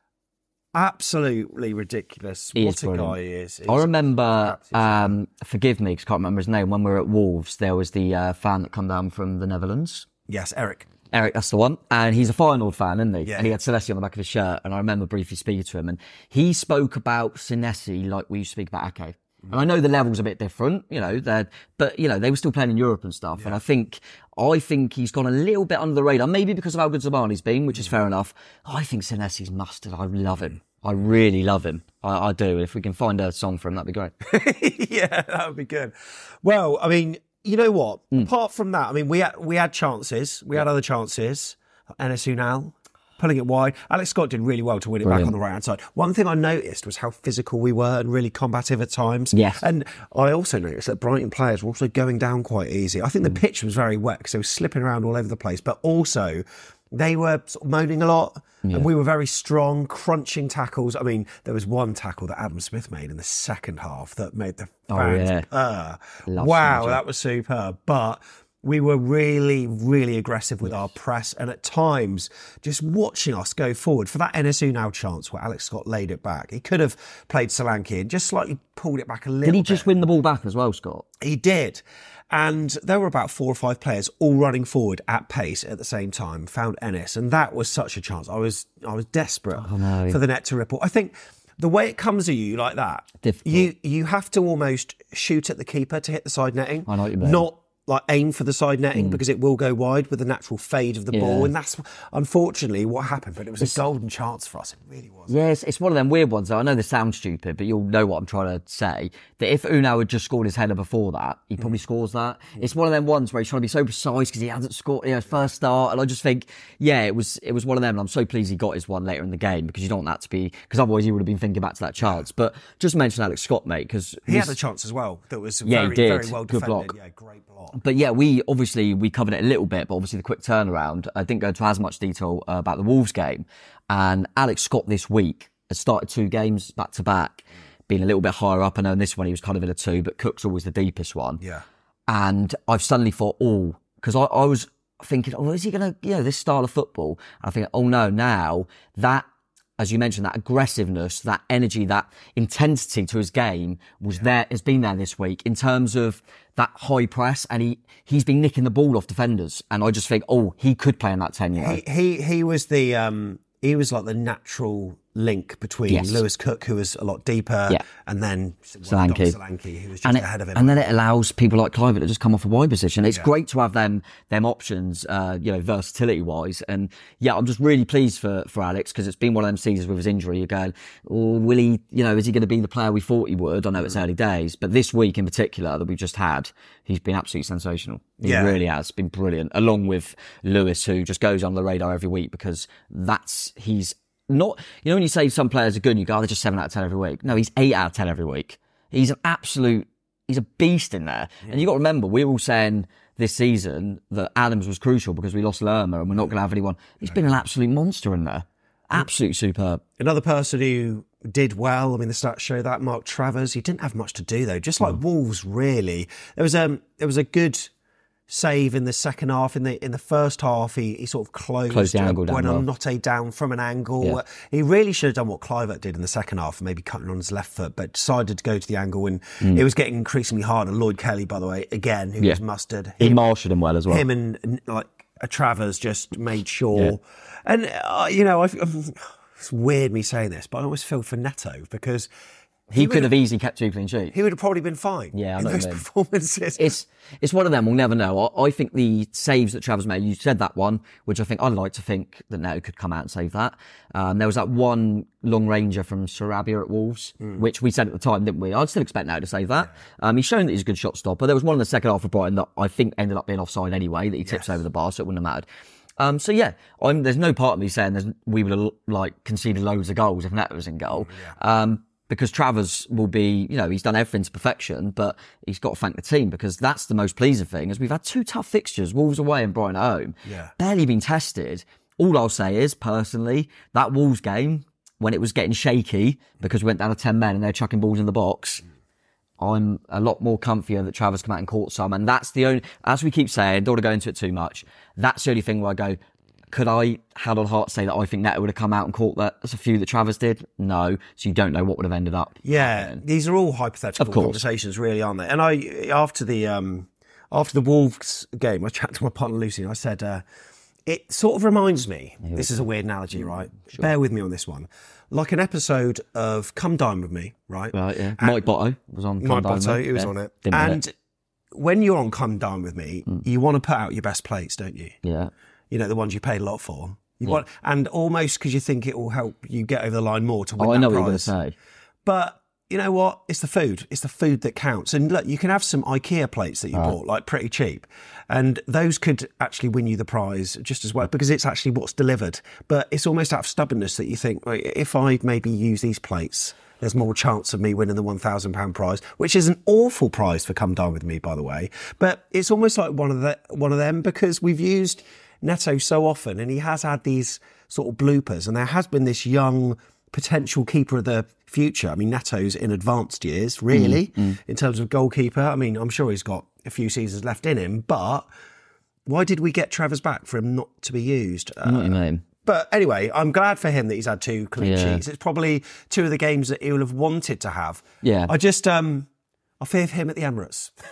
Absolutely ridiculous. He what is a brilliant. guy he is. I He's remember, absolutely- um, forgive me because I can't remember his name, when we were at Wolves, there was the uh, fan that come down from the Netherlands. Yes, Eric. Eric, that's the one. And he's a Feyenoord fan, isn't he? Yeah. And he had Senesi on the back of his shirt. And I remember briefly speaking to him. And he spoke about Senesi like we used to speak about Ake. And I know the level's a bit different, you know, they're, but, you know, they were still playing in Europe and stuff. And I think, I think he's gone a little bit under the radar, maybe because of how good Zamani's been, which is fair enough. I think Senesi's mustard. I love him. I really love him. I, I do. If we can find a song for him, that'd be great. Yeah, that would be good. Well, I mean, you know what? Hmm. Apart from that, I mean, we had, we had chances. We had other chances. Enes Unal pulling it wide. Alex Scott did really well to win it back Brilliant. on the right hand side. One thing I noticed was how physical we were and really combative at times. Yes. And I also noticed that Brighton players were also going down quite easy. I think Hmm. the pitch was very wet because they were slipping around all over the place, but also they were sort of moaning a lot. And we were very strong, crunching tackles. I mean, there was one tackle that Adam Smith made in the second half that made the Oh, fans yeah. purr. Love Wow, Smith. that was superb. But we were really, really aggressive with our press. And at times, just watching us go forward for that Enes Unal chance where Alex Scott laid it back. He could have played Solanke and just slightly pulled it back a little Did he bit. just win the ball back as well, Scott? He did. And there were about four or five players all running forward at pace at the same time, found Ennis. And that was such a chance. I was I was desperate Oh, no. for the net to ripple. I think the way it comes at you like that, Difficult. you you have to almost shoot at the keeper to hit the side netting. I know what you mean. Not like aim for the side netting because it will go wide with the natural fade of the Yeah. ball, and that's unfortunately what happened. But it was a golden chance for us. It really was. Yes, it's one of them weird ones. Though. I know this sounds stupid, but you'll know what I'm trying to say. That if Unai had just scored his header before that, he probably scores that. It's one of them ones where he's trying to be so precise because he hasn't scored, you know, first start. And I just think, yeah, it was it was one of them. And I'm so pleased he got his one later in the game because you don't want that to be, because otherwise he would have been thinking back to that chance. But just mention Alex Scott, mate, because He had a chance as well that was Yeah, he very, did. very well Good defended. block. Yeah, great block. But yeah, we obviously we covered it a little bit, but obviously the quick turnaround. I didn't go into as much detail uh, about the Wolves game. And Alex Scott this week has started two games back to back, being a little bit higher up. I know in this one he was kind of in a two, but Cook's always the deepest one. Yeah. And I've suddenly thought, oh, because I, I was thinking, oh, is he going to, you know, this style of football? And I think, oh no, now that, as you mentioned, that aggressiveness, that energy, that intensity to his game was yeah. there, has been there this week in terms of that high press, and he, he's been nicking the ball off defenders. And I just think, oh, he could play in that ten, you know? He, he, he was the, um, he was like the natural link between Yes. Lewis Cook, who was a lot deeper, Yeah. and then Solanke. Solanke, who was just and it, ahead of him. and then it allows people like Clivert to just come off a wide position. It's Yeah. great to have them them options, uh, you know, versatility wise. And yeah, I'm just really pleased for for Alex because it's been one of them seasons with his injury. You're going, oh, will he? You know, is he going to be the player we thought he would? I know it's early days, but this week in particular that we just had, he's been absolutely sensational. He Yeah. really has been brilliant. Along with Lewis, who just goes on the radar every week because that's he's. Not, you know, when you say some players are good and you go, oh, they're just seven out of ten every week. No, he's eight out of ten every week. He's an absolute, he's a beast in there. Yeah. And you've got to remember, we were all saying this season that Adams was crucial because we lost Lerma and we're not going to have anyone. He's been an absolute monster in there. Absolutely superb. Another person who did well, I mean, the stats show that, Mark Travers, he didn't have much to do though, just like mm. Wolves, really. There was, um, there was a good save in the second half. In the in the first half, he, he sort of closed, closed the angle down. Buonanotte down from an angle. Yeah. He really should have done what Clivert did in the second half, maybe cutting on his left foot, but decided to go to the angle, and mm. it was getting increasingly harder. Lloyd Kelly, by the way, again, who yeah. was mustard. He marshalled him well as well. Him and, and like a Travers just made sure. Yeah. And, uh, you know, I've, it's weird me saying this, but I always feel for Neto because He, he could have easily kept two clean sheets. He would have probably been fine. Yeah, I in know those what you mean. performances. It's it's one of them. We'll never know. I, I think the saves that Travers made. You said that one, which I think I'd like to think that Neto could come out and save that. Um, there was that one long ranger from Sarabia at Wolves, mm. which we said at the time, didn't we? I'd still expect Neto to save that. Yeah. Um, he's shown that he's a good shot stopper. There was one in the second half of Brighton that I think ended up being offside anyway, that he tips yes. over the bar, so it wouldn't have mattered. Um, so yeah, I'm, there's no part of me saying there's, we would have like conceded loads of goals if Neto was in goal. Yeah. Um, because Travers will be, you know, he's done everything to perfection, but he's got to thank the team because that's the most pleasing thing is we've had two tough fixtures, Wolves away and Brighton at home. Yeah. Barely been tested. All I'll say is, personally, that Wolves game, when it was getting shaky because we went down to ten men and they're chucking balls in the box, I'm a lot more comfier that Travers come out and caught some. And that's the only, as we keep saying, don't want to go into it too much, that's the only thing where I go, could I, hand on heart, say that I think Neto would have come out and caught that? There's a few that Travers did. No. So you don't know what would have ended up. Yeah. happening. These are all hypothetical conversations, really, aren't they? And I, after the, um, after the Wolves game, I chatted to my partner Lucy and I said, uh, it sort of reminds me, yeah, this is a weird analogy, right? Sure. Bear with me on this one. Like an episode of Come Dine With Me, right? Right, yeah. And Mike Botto was on Come Mike Dine Botto, With Me. he was yeah. on it. Didn't and it. when you're on Come Dine With Me, mm. you want to put out your best plates, don't you? Yeah. You know, the ones you paid a lot for. You Yeah. want, and almost because you think it will help you get over the line more to win Oh, that I know what prize. you're going to say. But you know what? It's the food. It's the food that counts. And look, you can have some IKEA plates that you Right. bought, like pretty cheap, and those could actually win you the prize just as well because it's actually what's delivered. But it's almost out of stubbornness that you think, right, if I maybe use these plates, there's more chance of me winning the one thousand pounds prize, which is an awful prize for Come Dine With Me, by the way. But it's almost like one of the one of them because we've used Neto so often and he has had these sort of bloopers and there has been this young potential keeper of the future. I mean, Neto's in advanced years, really, mm, mm. in terms of goalkeeper. I mean, I'm sure he's got a few seasons left in him, but why did we get Travers back for him not to be used? I know what you mean. But anyway, I'm glad for him that he's had two clean Yeah. sheets. It's probably two of the games that he will have wanted to have. Yeah. I just, um, I fear for him at the Emirates.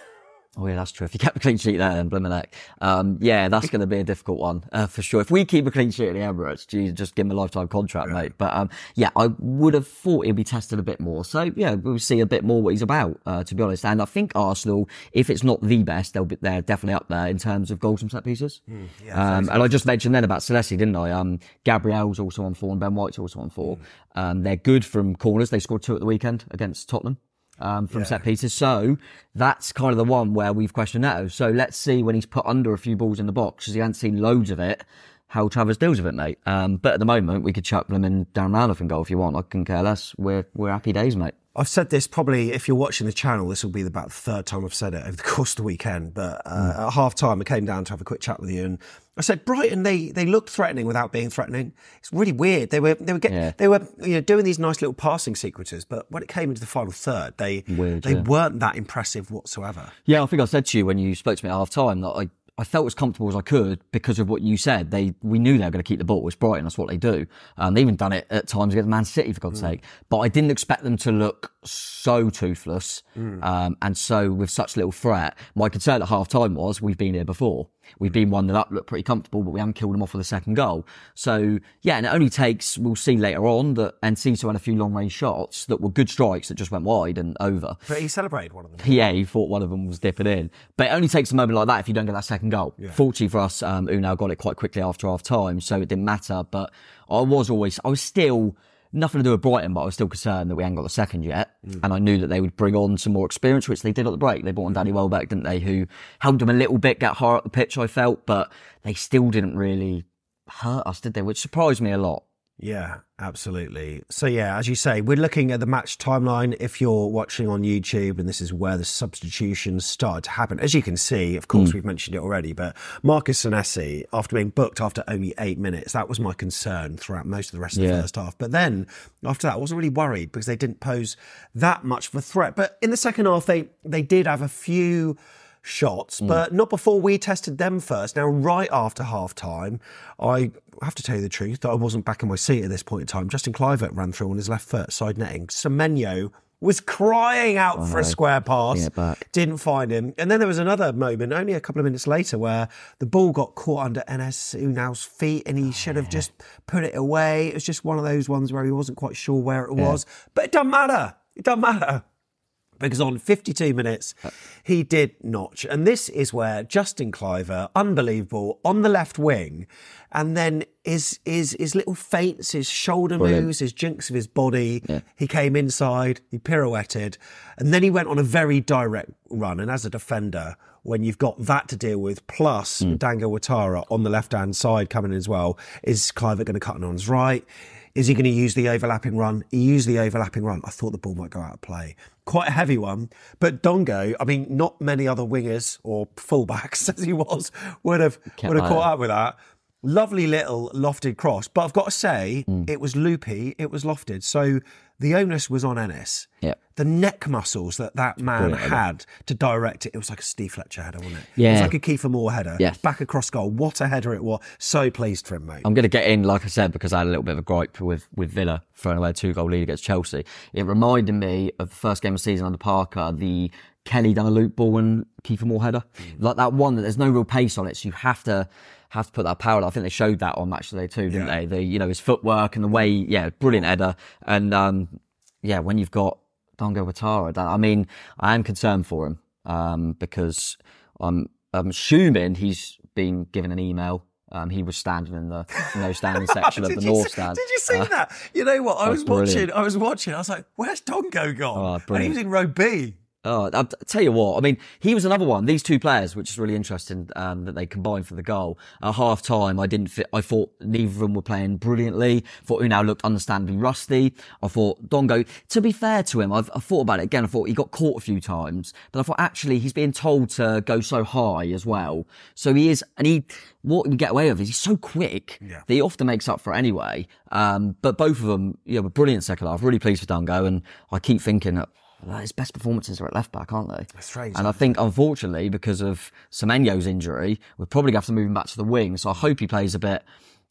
Oh yeah, that's true. If you kept a clean sheet there, then blimmin' heck. Um, yeah, that's going to be a difficult one uh, for sure. If we keep a clean sheet at the Emirates, geez, just give him a lifetime contract, yeah. mate. But um, yeah, I would have thought he'd be tested a bit more. So yeah, we'll see a bit more what he's about, uh, to be honest. And I think Arsenal, if it's not the best, they'll be they're definitely up there in terms of goals from set pieces. Mm, yeah, um, and I just mentioned then about Celeste, didn't I? Um, Gabriel's also on four and Ben White's also on four. Mm. Um, they're good from corners. They scored two at the weekend against Tottenham. Um, from yeah. set pieces. So that's kind of the one where we've questioned Neto. So let's see when he's put under a few balls in the box, because he hasn't seen loads of it, how Travers deals with it, mate. Um, but at the moment, we could chuck them in Darren Randolph in goal if you want. I couldn't care less. We're, we're happy days, mate. I've said this probably, if you're watching the channel, this will be about the third time I've said it over the course of the weekend. But uh, mm. at half time, I came down to have a quick chat with you, and I said Brighton, they they looked threatening without being threatening. It's really weird. They were they were getting, yeah. they were you know doing these nice little passing sequences, but when it came into the final third, they weird, they yeah. weren't that impressive whatsoever. Yeah, I think I said to you when you spoke to me at half time that I. I felt as comfortable as I could because of what you said. They, we knew they were going to keep the ball. It's Brighton. That's what they do. Um, they even done it at times against Man City, for God's mm. sake. But I didn't expect them to look so toothless mm. um, and so with such little threat. My concern at half time was we've been here before. We've been one nil up, looked pretty comfortable, but we haven't killed them off with a second goal. So, yeah, and it only takes, we'll see later on, that Enciso had a few long-range shots that were good strikes that just went wide and over. But he celebrated one of them. Yeah, he thought one of them was dipping in. But it only takes a moment like that if you don't get that second goal. Yeah. Fortunately for us, um, Unai got it quite quickly after half-time, so it didn't matter. But I was always, I was still... Nothing to do with Brighton, but I was still concerned that we hadn't got the second yet. Mm. And I knew that they would bring on some more experience, which they did at the break. They brought on Danny Welbeck, didn't they, who helped them a little bit get higher up the pitch, I felt, but they still didn't really hurt us, did they? Which surprised me a lot. Yeah, absolutely. So yeah, as you say, we're looking at the match timeline. If you're watching on YouTube, and this is where the substitutions started to happen. As you can see, of course, mm. we've mentioned it already, but Marcus Senesi, after being booked after only eight minutes, that was my concern throughout most of the rest of yeah. the first half. But then, after that, I wasn't really worried because they didn't pose that much of a threat. But in the second half, they, they did have a few... shots, but mm. not before we tested them first. Now, right after half-time, I have to tell you the truth, that I wasn't back in my seat at this point in time. Justin Kluivert ran through on his left foot, side netting. Semenyo was crying out oh, for a square pass, didn't find him. And then there was another moment, only a couple of minutes later, where the ball got caught under Enes Unal's feet and he oh, should have yeah. just put it away. It was just one of those ones where he wasn't quite sure where it yeah. was. But it doesn't matter. It doesn't matter. Because on fifty-two minutes, he did notch. And this is where Justin Kluivert, unbelievable, on the left wing, and then his, his, his little feints, his shoulder Brilliant. moves, his jinks of his body, yeah. he came inside, he pirouetted, and then he went on a very direct run. And as a defender, when you've got that to deal with, plus mm. Dango Ouattara on the left-hand side coming in as well, is Kluivert going to cut in on his right? Is he going to use the overlapping run? He used the overlapping run. I thought the ball might go out of play. Quite a heavy one. But Dongo, I mean, not many other wingers or fullbacks, as he was, would have, would have caught up with that. Lovely little lofted cross. But I've got to say, mm. it was loopy, it was lofted. So the onus was on Enes. Yep. The neck muscles that that man Brilliant, had to direct it, it was like a Steve Fletcher header, wasn't it? Yeah. It was like a Kiefer Moore header. Yes. Back across goal. What a header it was. So pleased for him, mate. I'm going to get in, like I said, because I had a little bit of a gripe with, with Villa throwing away a two-goal lead against Chelsea. It reminded me of the first game of the season under Parker, the Kelly done a loop ball and Kiefer Moore header. Mm. Like that one that there's no real pace on it, so you have to have to put that power. I think they showed that on Match Today too, didn't yeah. they? The, you know, his footwork and the way, yeah, brilliant header. And, um, yeah, when you've got Dango Ouattara, I mean, I am concerned for him, um, because I'm, I'm assuming he's been given an email. Um, he was standing in the no standing section of the North see, Stand. Did you see uh, that? You know what? I was brilliant. watching, I was watching, I was like, where's Dongo gone? Oh, and he was in row B. Oh, I'll tell you what, I mean, he was another one, these two players, which is really interesting, um, that they combined for the goal. At half time, I didn't fit, I thought neither of them were playing brilliantly. I thought Unai looked understandably rusty. I thought Dongo, to be fair to him, I've, I thought about it again. I thought he got caught a few times, but I thought actually he's being told to go so high as well. So he is, and he, what you get away with is he's so quick yeah. that he often makes up for it anyway. Um, but both of them, you know, were brilliant second half. Really pleased with Dongo, and I keep thinking that, well, his best performances are at left back, aren't they? That's strange. And I think, unfortunately, because of Semenyo's injury, we're probably going to have to move him back to the wing. So I hope he plays a bit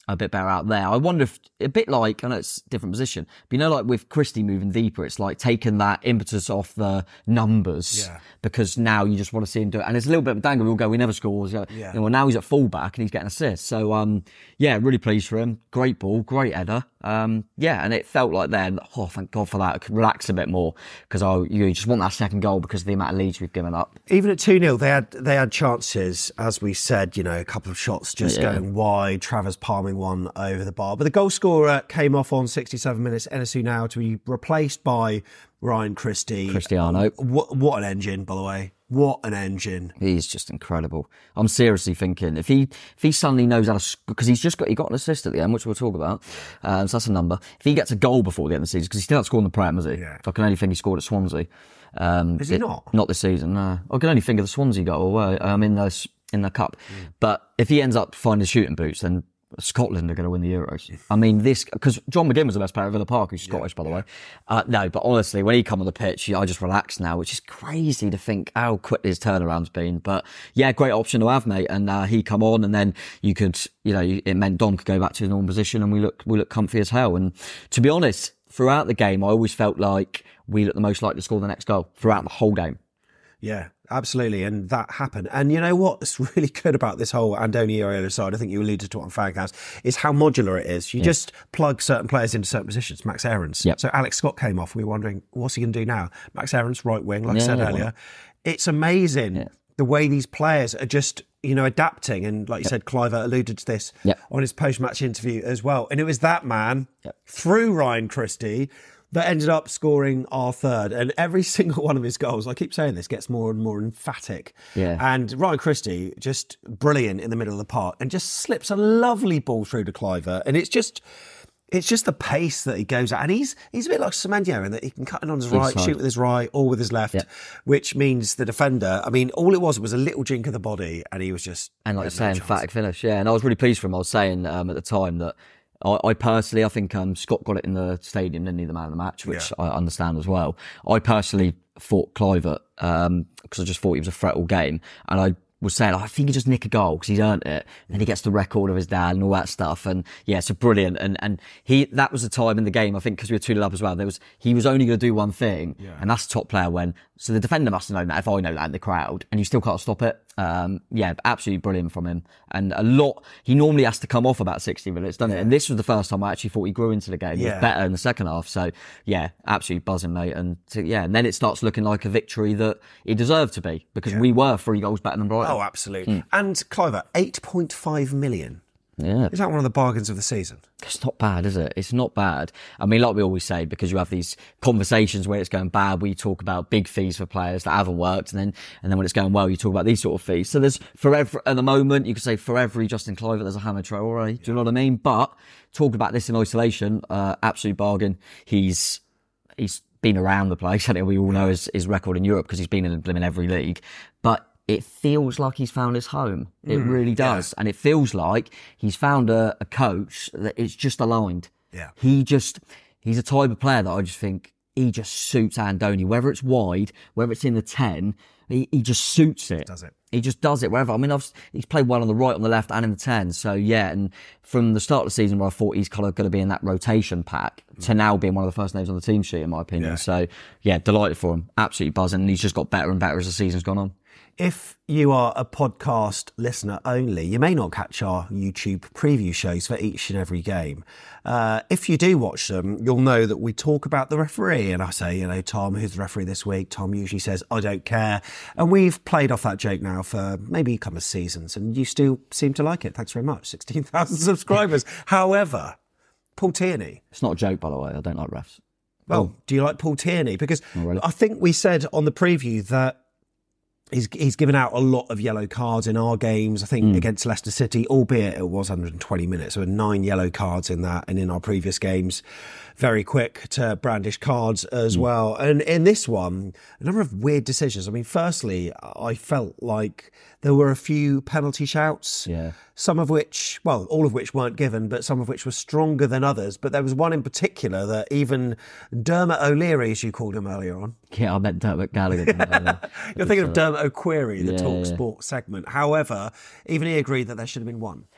a bit better out there. I wonder if, a bit like, I know it's a different position, but you know, like with Christie moving deeper, it's like taking that impetus off the numbers Yeah. because now you just want to see him do it. And it's a little bit of a dangle. We'll go, he never scores. Yeah. You know, well, now he's at fullback and he's getting assists. So, um, yeah, really pleased for him. Great ball, great header. Um, yeah, and it felt like then, oh, thank God for that. I could relax a bit more because I, you just want that second goal because of the amount of leads we've given up. Even at two nil, they had they had chances, as we said, you know, a couple of shots just Yeah. going wide, Travers palming one over the bar. But the goal scorer came off on sixty-seven minutes, Enesu now to be replaced by Ryan Christie. Cristiano. What, what an engine, by the way. What an engine. He's just incredible. I'm seriously thinking if he if he suddenly knows how to, because he's just got he got an assist at the end, which we'll talk about. Um, so that's a number. If he gets a goal before the end of the season, because he's still not scoring the Prem, has he? Yeah. I can only think he scored at Swansea. Um, Is he it- not? Not this season. No. I can only think of the Swansea goal uh, um, in the in the cup. Mm. But if he ends up finding shooting boots, then Scotland are going to win the Euros. I mean, this, because John McGinn was the best player at Villa Park, who's Scottish, by the way. Uh, no, but honestly, when he come on the pitch, I just relax now, which is crazy to think how quick his turnaround's been. But yeah, great option to have, mate. And uh, he come on, and then you could, you know, it meant Dom could go back to his normal position, and we look, we look comfy as hell. And to be honest, throughout the game, I always felt like we looked the most likely to score the next goal throughout the whole game. Yeah, absolutely. And that happened. And you know what's really good about this whole Andoni Iraola side, I think you alluded to it on Fanghouse, is how modular it is. You Yeah. just plug certain players into certain positions. Max Aarons. Yep. So Alex Scott came off. We were wondering, what's he going to do now? Max Aarons, right wing, like I Yeah, said yeah, earlier. well. It's amazing Yeah. the way these players are just, you know, adapting. And like you said, Cliver alluded to this Yep. on his post-match interview as well. And it was that man, Yep. through Ryan Christie, that ended up scoring our third. And every single one of his goals, I keep saying this, gets more and more emphatic. Yeah. And Ryan Christie, just brilliant in the middle of the park and just slips a lovely ball through to Cliver. And it's just... It's just the pace that he goes at. And he's he's a bit like Semenyo in that he can cut in on his right, Inside. shoot with his right, or with his left, Yeah. which means the defender, I mean, all it was was a little jink of the body and he was just... And like you had say, no emphatic chance. finish, yeah. And I was really pleased for him. I was saying um, at the time that I, I personally, I think um, Scott got it in the stadium, didn't he, the man of the match, which Yeah. I understand as well. I personally thought Clivert, um, because I just thought he was a threat all game. And I was saying, I think he just nick a goal because he's earned it. And then he gets the record of his dad and all that stuff. And yeah, it's a brilliant. And, and he, that was the time in the game, I think, because we were two nil up as well. There was, he was only going to do one thing. And that's the top player when, so the defender must have known that if I know that in the crowd and you still can't stop it. Um, yeah, absolutely brilliant from him. And a lot, he normally has to come off about sixty minutes, doesn't it? And this was the first time I actually thought he grew into the game. He Yeah. was better in the second half. So yeah, absolutely buzzing, mate. And to, yeah, and then it starts looking like a victory that he deserved to be because we were three goals better than Brighton. Oh, absolutely. And Cliver, eight point five million. Yeah. Is that one of the bargains of the season? It's not bad, is it? It's not bad. I mean, like we always say, because you have these conversations where it's going bad, we talk about big fees for players that haven't worked, and then and then when it's going well, you talk about these sort of fees. So there's for every, at the moment, you could say for every Justin Cliver, there's a Hamid Traore. Do you know what I mean? But talk about this in isolation, uh, absolute bargain. He's he's been around the place. I think we all know his, his record in Europe because he's been in, in every league, but it feels like he's found his home. It really does. And it feels like he's found a, a coach that it's just aligned. Yeah. He just, he's a type of player that I just think he just suits Andoni. Whether it's wide, whether it's in the ten, he, he just suits it. Does it. He just does it wherever. I mean, I've, he's played well on the right, on the left, and in the ten. So yeah, and from the start of the season where I thought he's kind of going to be in that rotation pack to now being one of the first names on the team sheet, in my opinion. Yeah. So yeah, delighted for him. Absolutely buzzing. And he's just got better and better as the season's gone on. If you are a podcast listener only, you may not catch our YouTube preview shows for each and every game. Uh, if you do watch them, you'll know that we talk about the referee. And I say, you know, Tom, who's the referee this week? Tom usually says, I don't care. And we've played off that joke now for maybe a couple of seasons. And you still seem to like it. Thanks very much. sixteen thousand subscribers. However, Paul Tierney. It's not a joke, by the way. I don't like refs. Well, do you like Paul Tierney? Because Oh, really? I think we said on the preview that He's he's given out a lot of yellow cards in our games. I think Mm. against Leicester City, albeit it was one hundred twenty minutes, there were nine yellow cards in that, and in our previous games, very quick to brandish cards as Mm. well. And in this one, a number of weird decisions. I mean, firstly, I felt like there were a few penalty shouts. Yeah. Some of which, well, all of which weren't given, but some of which were stronger than others. But there was one in particular that even Dermot O'Leary, as you called him earlier on. Yeah, I meant Dermot Gallagher. You're thinking of Dermot O'Query, the Yeah, Talk yeah. Sport segment. However, even he agreed that there should have been one.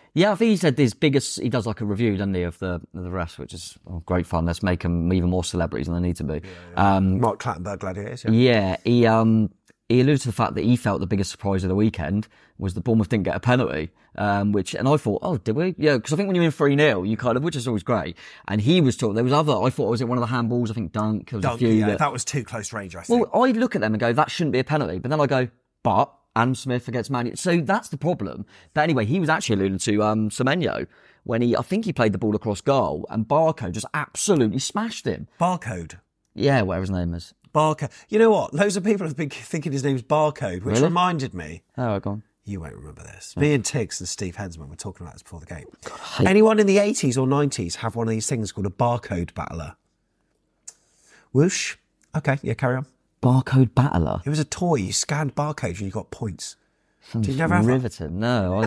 Yeah, I think he said his biggest. He does like a review, doesn't he, of the of the rest, which is oh, great fun. Let's make them even more celebrities than they need to be. Yeah, yeah. Um, Mark Clattenburg Gladiators. Yeah. yeah, he um he alluded to the fact that he felt the biggest surprise of the weekend was that Bournemouth didn't get a penalty. Um, which and I thought, oh, did we? Yeah, because I think when you're in three nil, you kind of, which is always great. And he was talking. There was other. I thought it was it one of the handballs. I think Dunk. There was Dunk, a few. yeah, that, that was too close range. I think. well, I look at them and go, that shouldn't be a penalty. But then I go, but. Adam Smith against Man United. So that's the problem. But anyway, he was actually alluding to um, Semenyo when he, I think he played the ball across goal and Barco just absolutely smashed him. Barcode. Yeah, whatever his name is. Barcode. You know what? Loads of people have been thinking his name's Barcode, which Really? reminded me. Oh, go on. You won't remember this. Me and Tiggs and Steve Hensman were talking about this before the game. God, anyone in the eighties or nineties have one of these things called a barcode battler? Whoosh. Okay, yeah, carry on. Barcode battler. It was a toy. You scanned barcodes and you got points. Sounds Did you never have that? riveting. No,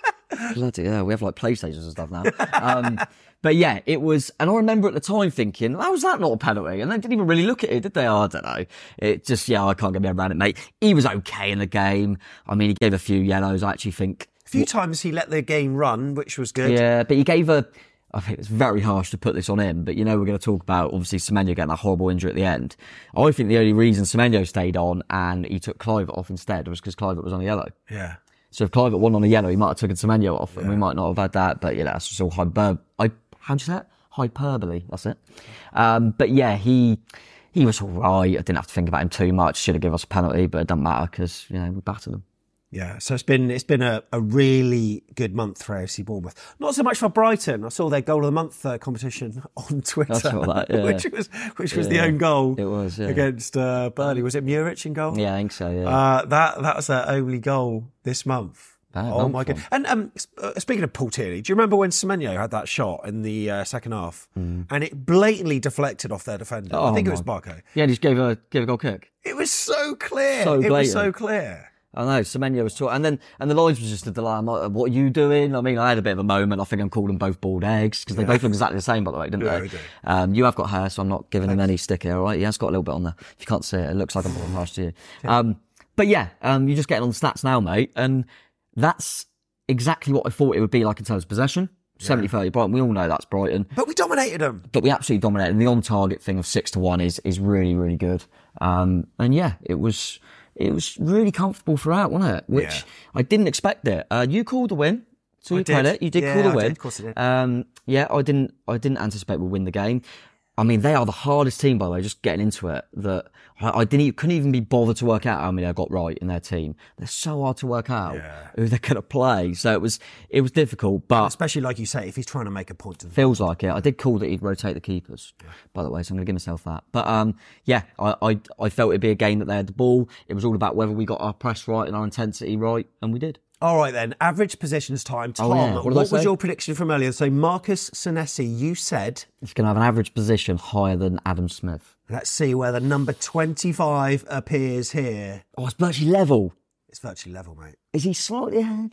I bloody hell. We have like PlayStations and stuff now. Um, but yeah, it was, and I remember at the time thinking, how was that not a penalty? And they didn't even really look at it, did they? Oh, I don't know. It just, yeah, I can't get my head around it, mate. He was okay in the game. I mean, he gave a few yellows. I actually think a few times he let the game run, which was good. Yeah, but he gave a. I think it's very harsh to put this on him, but you know we're going to talk about, obviously, Semenyo getting that horrible injury at the end. I think the only reason Semenyo stayed on and he took Kluivert off instead was because Kluivert was on a yellow. Yeah. So if Kluivert wasn't on a yellow, he might have taken Semenyo off, Yeah. and we might not have had that, but yeah, that's just all hyper... I, how'd you say that? Hyperbole, that's it. Um, but yeah, he he was all right. I didn't have to think about him too much. Should have given us a penalty, but it doesn't matter because, you know, we battered them. Yeah, so it's been it's been a, a really good month for A F C Bournemouth. Not so much for Brighton. I saw their goal of the month uh, competition on Twitter, I saw that, yeah. which was which was the Yeah, own goal. it was, yeah. against uh, Burnley. Was it Muric in goal? Yeah, I think so, yeah. Uh, that that was their only goal this month. Bad oh month my for god! them. And um, sp- uh, speaking of Paul Tierney, do you remember when Semenyo had that shot in the uh, second half, Mm. and it blatantly deflected off their defender? I Oh think it my- was Barco. Yeah, he just gave a, gave a goal kick. It was so clear. So it was blatant. so clear. I know, Semenyo was talking, and then, and the lines was just a delay. I'm like, what are you doing? I mean, I had a bit of a moment. I think I'm calling them both bald eggs, because they Yeah. both look exactly the same, by the way, didn't Yeah, they? we do. Um, you have got hair, so I'm not giving him any stick here, alright? He has got a little bit on there. If you can't see it, it looks like I'm on last year. Um, but yeah, um, you're just getting on the stats now, mate, and that's exactly what I thought it would be like in terms of possession. seventy thirty Brighton, we all know that's Brighton. But we dominated them. But we absolutely dominated, and the on-target thing of six to one is, is really, really good. Um, and yeah, it was, it was really comfortable throughout, wasn't it? Which Yeah. I didn't expect it. Uh, you called the win. To I your did. credit, you did Yeah, call the I win. did, of course I did. Um, yeah, I didn't, I didn't anticipate we'd win the game. I mean, they are the hardest team, by the way, just getting into it, that I, I didn't, even, couldn't even be bothered to work out how many I got right in their team. They're so hard to work out Yeah. who they're going to play. So it was, it was difficult, but Especially like you say, if he's trying to make a point to them. feels like it. I did call that he'd rotate the keepers, by the way, so I'm going to give myself that. But um, yeah, I, I I felt it'd be a game that they had the ball. It was all about whether we got our press right and our intensity right, and we did. All right then, average possessions time. Tom, Oh, yeah. What what, did I was say? your prediction from earlier? So Marcus Senesi, you said, It's going to have an average position higher than Adam Smith. let's see where the number twenty-five appears here. Oh, it's virtually level. It's virtually level, mate. Is he slightly ahead?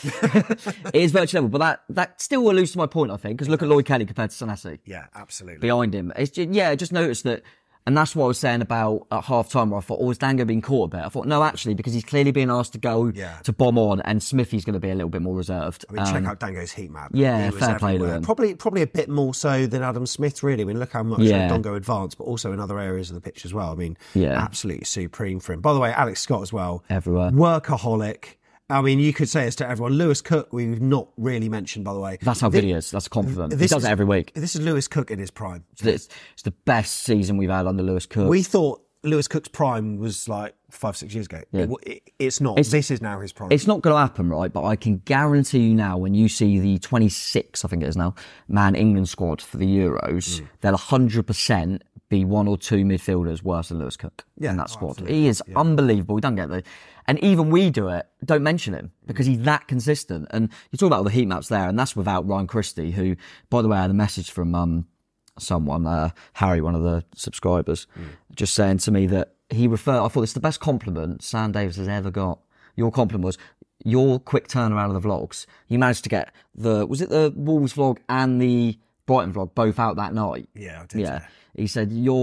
It is virtually level, but that, that still alludes to my point, I think, because look at Lloyd Kelly compared to Senesi Yeah, absolutely. behind him. It's just, yeah, I just noticed that. And that's what I was saying about at half time where I thought, oh, is Dango being caught a bit? I thought, no, actually, because he's clearly being asked to go Yeah. to bomb on, and Smithy's going to be a little bit more reserved. I mean, check Um, out Dango's heat map. yeah, He was fair play to everywhere. him. Probably, probably a bit more so than Adam Smith, really. I mean, look how much Yeah. Dongo advanced, but also in other areas of the pitch as well. I mean, Yeah. absolutely supreme for him. By the way, Alex Scott as well. Everywhere. Workaholic. I mean, you could say this to everyone. Lewis Cook, we've not really mentioned, by the way. That's how Thi- good he is. That's a compliment. He this does is- it every week. This is Lewis Cook in his prime. It's, it's the best season we've had under Lewis Cook. We thought Lewis Cook's prime was like five, six years ago. Yeah. It, it, it's not. It's- this is now his prime. It's not going to happen, right? But I can guarantee you now, when you see the twenty-six, I think it is now, man England squad for the Euros, Mm. there'll one hundred percent be one or two midfielders worse than Lewis Cook Yeah, in that oh, squad. absolutely. He is unbelievable. We don't get the, and even we do it. Don't mention him because he's that consistent. And you talk about all the heat maps there, and that's without Ryan Christie, who, by the way, I had a message from um, someone, uh, Harry, one of the subscribers, Mm. just saying to me that he referred. I thought it's the best compliment Sam Davis has ever got. Your compliment was your quick turnaround of the vlogs. You managed to get the was it the Wolves vlog and the Brighton vlog both out that night. Yeah, I did. Yeah. He said your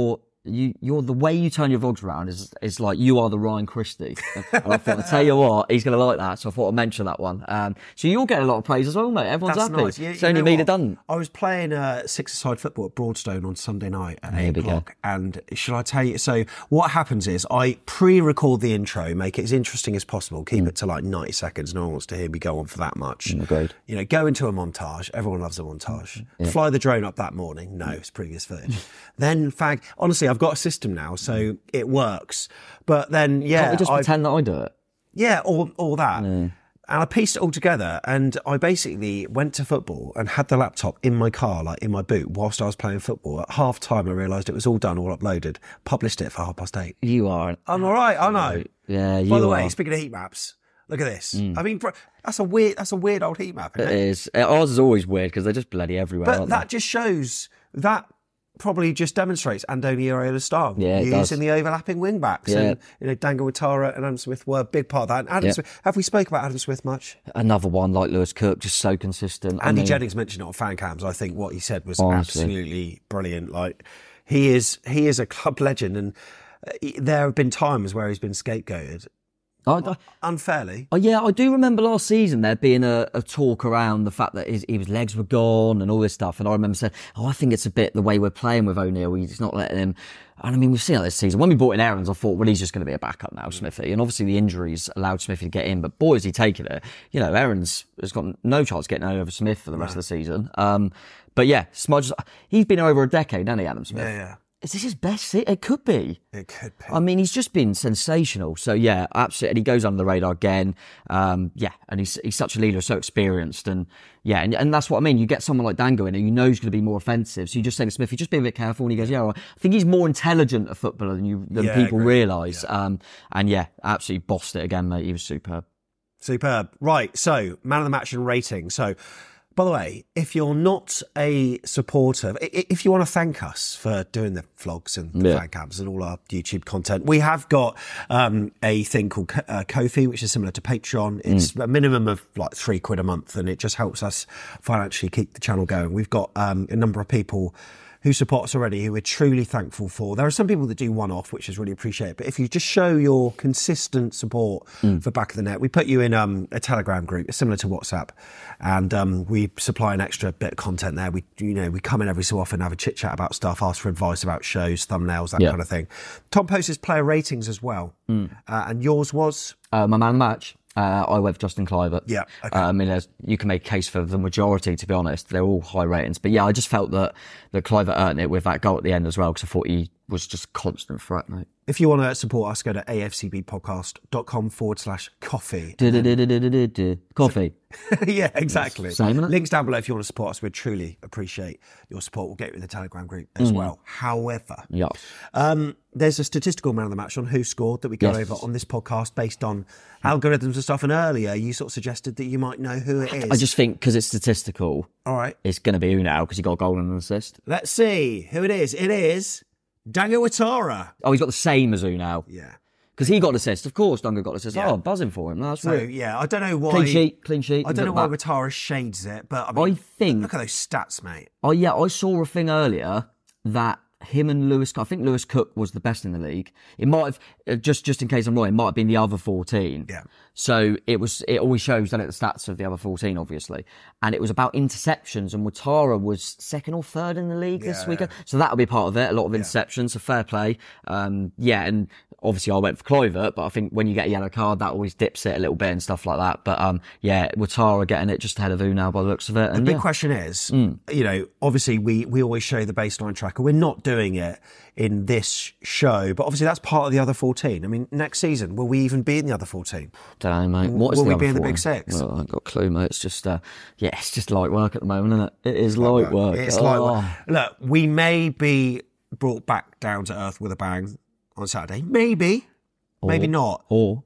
You, you're the way you turn your vlogs around is is like you are the Ryan Christie. And I thought, I tell you what, he's going to like that. So I thought I'd mention that one. Um, so you'll get a lot of praise as well, mate. Everyone's That's happy. nice. You, it's you only know me what? that doesn't. I was playing uh, six-a-side football at Broadstone on Sunday night at There eight we go. o'clock. And shall I tell you? So what happens is I pre-record the intro, make it as interesting as possible, keep Mm. it to like ninety seconds. No one wants to hear me go on for that much. Mm, agreed. You know, go into a montage. Everyone loves a montage. Fly the drone up that morning. No, it's previous footage. Then, fag. Honestly, I've got a system now, so it works. But then, yeah, Can't we just I- pretend that I do it? yeah, all, all that. And I pieced it all together, and I basically went to football and had the laptop in my car, like in my boot, whilst I was playing football. At half time, I realised it was all done, all uploaded, published it for half past eight. You are. An I'm all right, I know. Yeah, you By the are. way, speaking of heat maps, look at this. I mean, bro, that's a weird, that's a weird old heat map, isn't It it? is. Ours is always weird because they're just bloody everywhere, But aren't that just shows that probably just demonstrates Andoni Iraola's style. Yeah, it using does. the overlapping wing backs. Yeah. And, you know, Dango Ouattara and Adam Smith were a big part of that. And Adam Yeah. Smith, have we spoke about Adam Smith much? they? Another one like Lewis Cook, just so consistent. I Andy mean, Jennings mentioned it on fan cams. I think what he said was Honestly. absolutely brilliant. Like he is, he is a club legend, and uh, he- there have been times where he's been scapegoated I, I, unfairly. Oh yeah, I do remember last season there being a, a talk around the fact that his, his legs were gone and all this stuff. And I remember saying, "Oh, I think it's a bit the way we're playing with O'Neill. He's not letting him." And I mean, we've seen that this season. When we brought in Aarons, I thought, well, he's just going to be a backup now, Smithy. And obviously the injuries allowed Smithy to get in, but boy, is he taking it. You know, Aarons has got no chance of getting over Smith for the rest of the season. Um, but yeah, Smudge, he's been over a decade, hasn't he, Adam Smith? Yeah, yeah. Is this his best season? It could be. It could be. I mean, he's just been sensational. So yeah, absolutely. And he goes under the radar again. Um, yeah, and he's he's such a leader, so experienced, and yeah, and, and that's what I mean. You get someone like Dango in, and you know he's going to be more offensive. So you just say to Smithy, just be a bit careful. And he goes, yeah, all right. I think he's more intelligent a footballer than you than Yeah, people agree. realise. Um, and yeah, absolutely bossed it again, mate. He was superb. Superb. Right. So, man of the match and rating. So, by the way, if you're not a supporter, i- i- if you want to thank us for doing the vlogs and the Yeah. fan cams and all our YouTube content, we have got um, a thing called Ko- uh, Ko-fi, which is similar to Patreon. It's a minimum of like three quid a month, and it just helps us financially keep the channel going. We've got um, a number of people who support us already, who we're truly thankful for. There are some people that do one-off, which is really appreciated. But if you just show your consistent support for Back of the Net, we put you in um, a Telegram group, similar to WhatsApp, and um, we supply an extra bit of content there. We, you know, we come in every so often, have a chit-chat about stuff, ask for advice about shows, thumbnails, that Yeah. kind of thing. Tom posts his player ratings as well. Uh, and yours was? Uh, my man of the match. Uh, I went for Justin Clivert. Yeah, okay. Uh, I mean, there's- you can make a case for the majority, to be honest. They're all high ratings. But yeah, I just felt that, that Clivert earned it with that goal at the end as well, because I thought he was just constant threat, mate. If you want to support us, go to afcbpodcast.com forward slash coffee. Du-du-du-du-du-du-du. Coffee. Yeah, exactly. Same, innit? Links down below if you want to support us. We'd truly appreciate your support. We'll get you in the Telegram group as well. However, Yeah. um, there's a statistical man of the match on who scored that we go Yes. over on this podcast based on algorithms and stuff. And earlier, you sort of suggested that you might know who it is. I just think because it's statistical, All right, it's going to be Unai because he got a goal and an assist. let's see who it is. It is Dango Ouattara. Oh, he's got the same as Unai. Yeah. Because he got an assist. Of course, Dunga got an assist. Yeah. Oh, buzzing for him. That's So, right. yeah, I don't know why. Clean sheet, clean sheet. I don't know Look why at that. Ouattara shades it, but I mean, I think- look at those stats, mate. Oh, yeah, I saw a thing earlier that him and Lewis, I think Lewis Cook was the best in the league. It might have, uh, just just in case I'm wrong, it might have been the other fourteen. Yeah. So it was, it always shows, doesn't it, the stats of the other fourteen, obviously. And it was about interceptions, and Ouattara was second or third in the league this Yeah. weekend. So that'll be part of it, a lot of interceptions, so fair play. Um, yeah, and obviously I went for Kluivert, but I think when you get a yellow card, that always dips it a little bit and stuff like that. But um, yeah, Ouattara getting it just ahead of Unai by the looks of it. The And big yeah. question is, Mm. you know, obviously we, we always show the baseline tracker. We're not doing it in this show, but obviously that's part of the other fourteen. I mean, next season, will we even be in the other fourteen? Don't know, mate. What is Will the we other be in the four? Big Six? Well, I ain't got a clue, mate. It's just, uh, yeah, it's just light work at the moment, isn't it? It is light work. It's oh. like, look, we may be brought back down to earth with a bang on Saturday. Maybe. Maybe Or- not. Or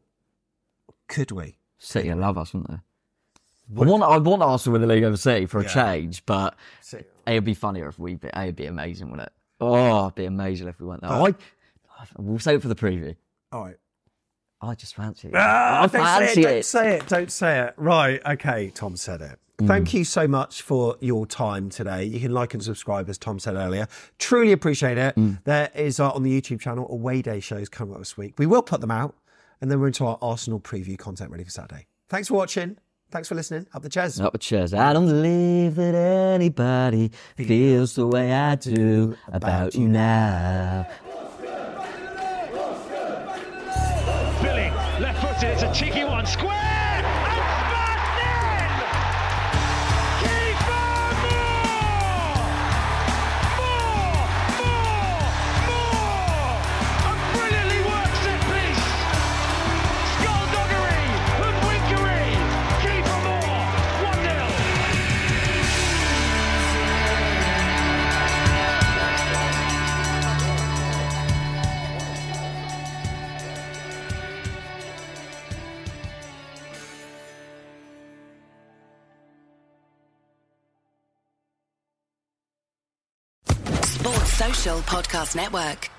Could we? City will love us, wouldn't they? I want, I want Arsenal with the league over City for a Yeah. change, but City. it'd be funnier if we. Be, it'd be amazing, wouldn't it? Oh, it'd be amazing if we went there. I, we'll save it for the preview. All right. I just fancy it. Ah, I don't say it, fancy don't it. say it, don't say it. Right, okay, Tom said it. Thank you so much for your time today. You can like and subscribe, as Tom said earlier. Truly appreciate it. Mm. There is uh, on the YouTube channel away day shows coming up this week. We will put them out, and then we're into our Arsenal preview content ready for Saturday. Thanks for watching. Thanks for listening. Up the chairs. Up the chairs. I don't believe that anybody feels the way I do about you now. Billing, left footed. It's a cheeky one. Square. Sports Social Podcast Network.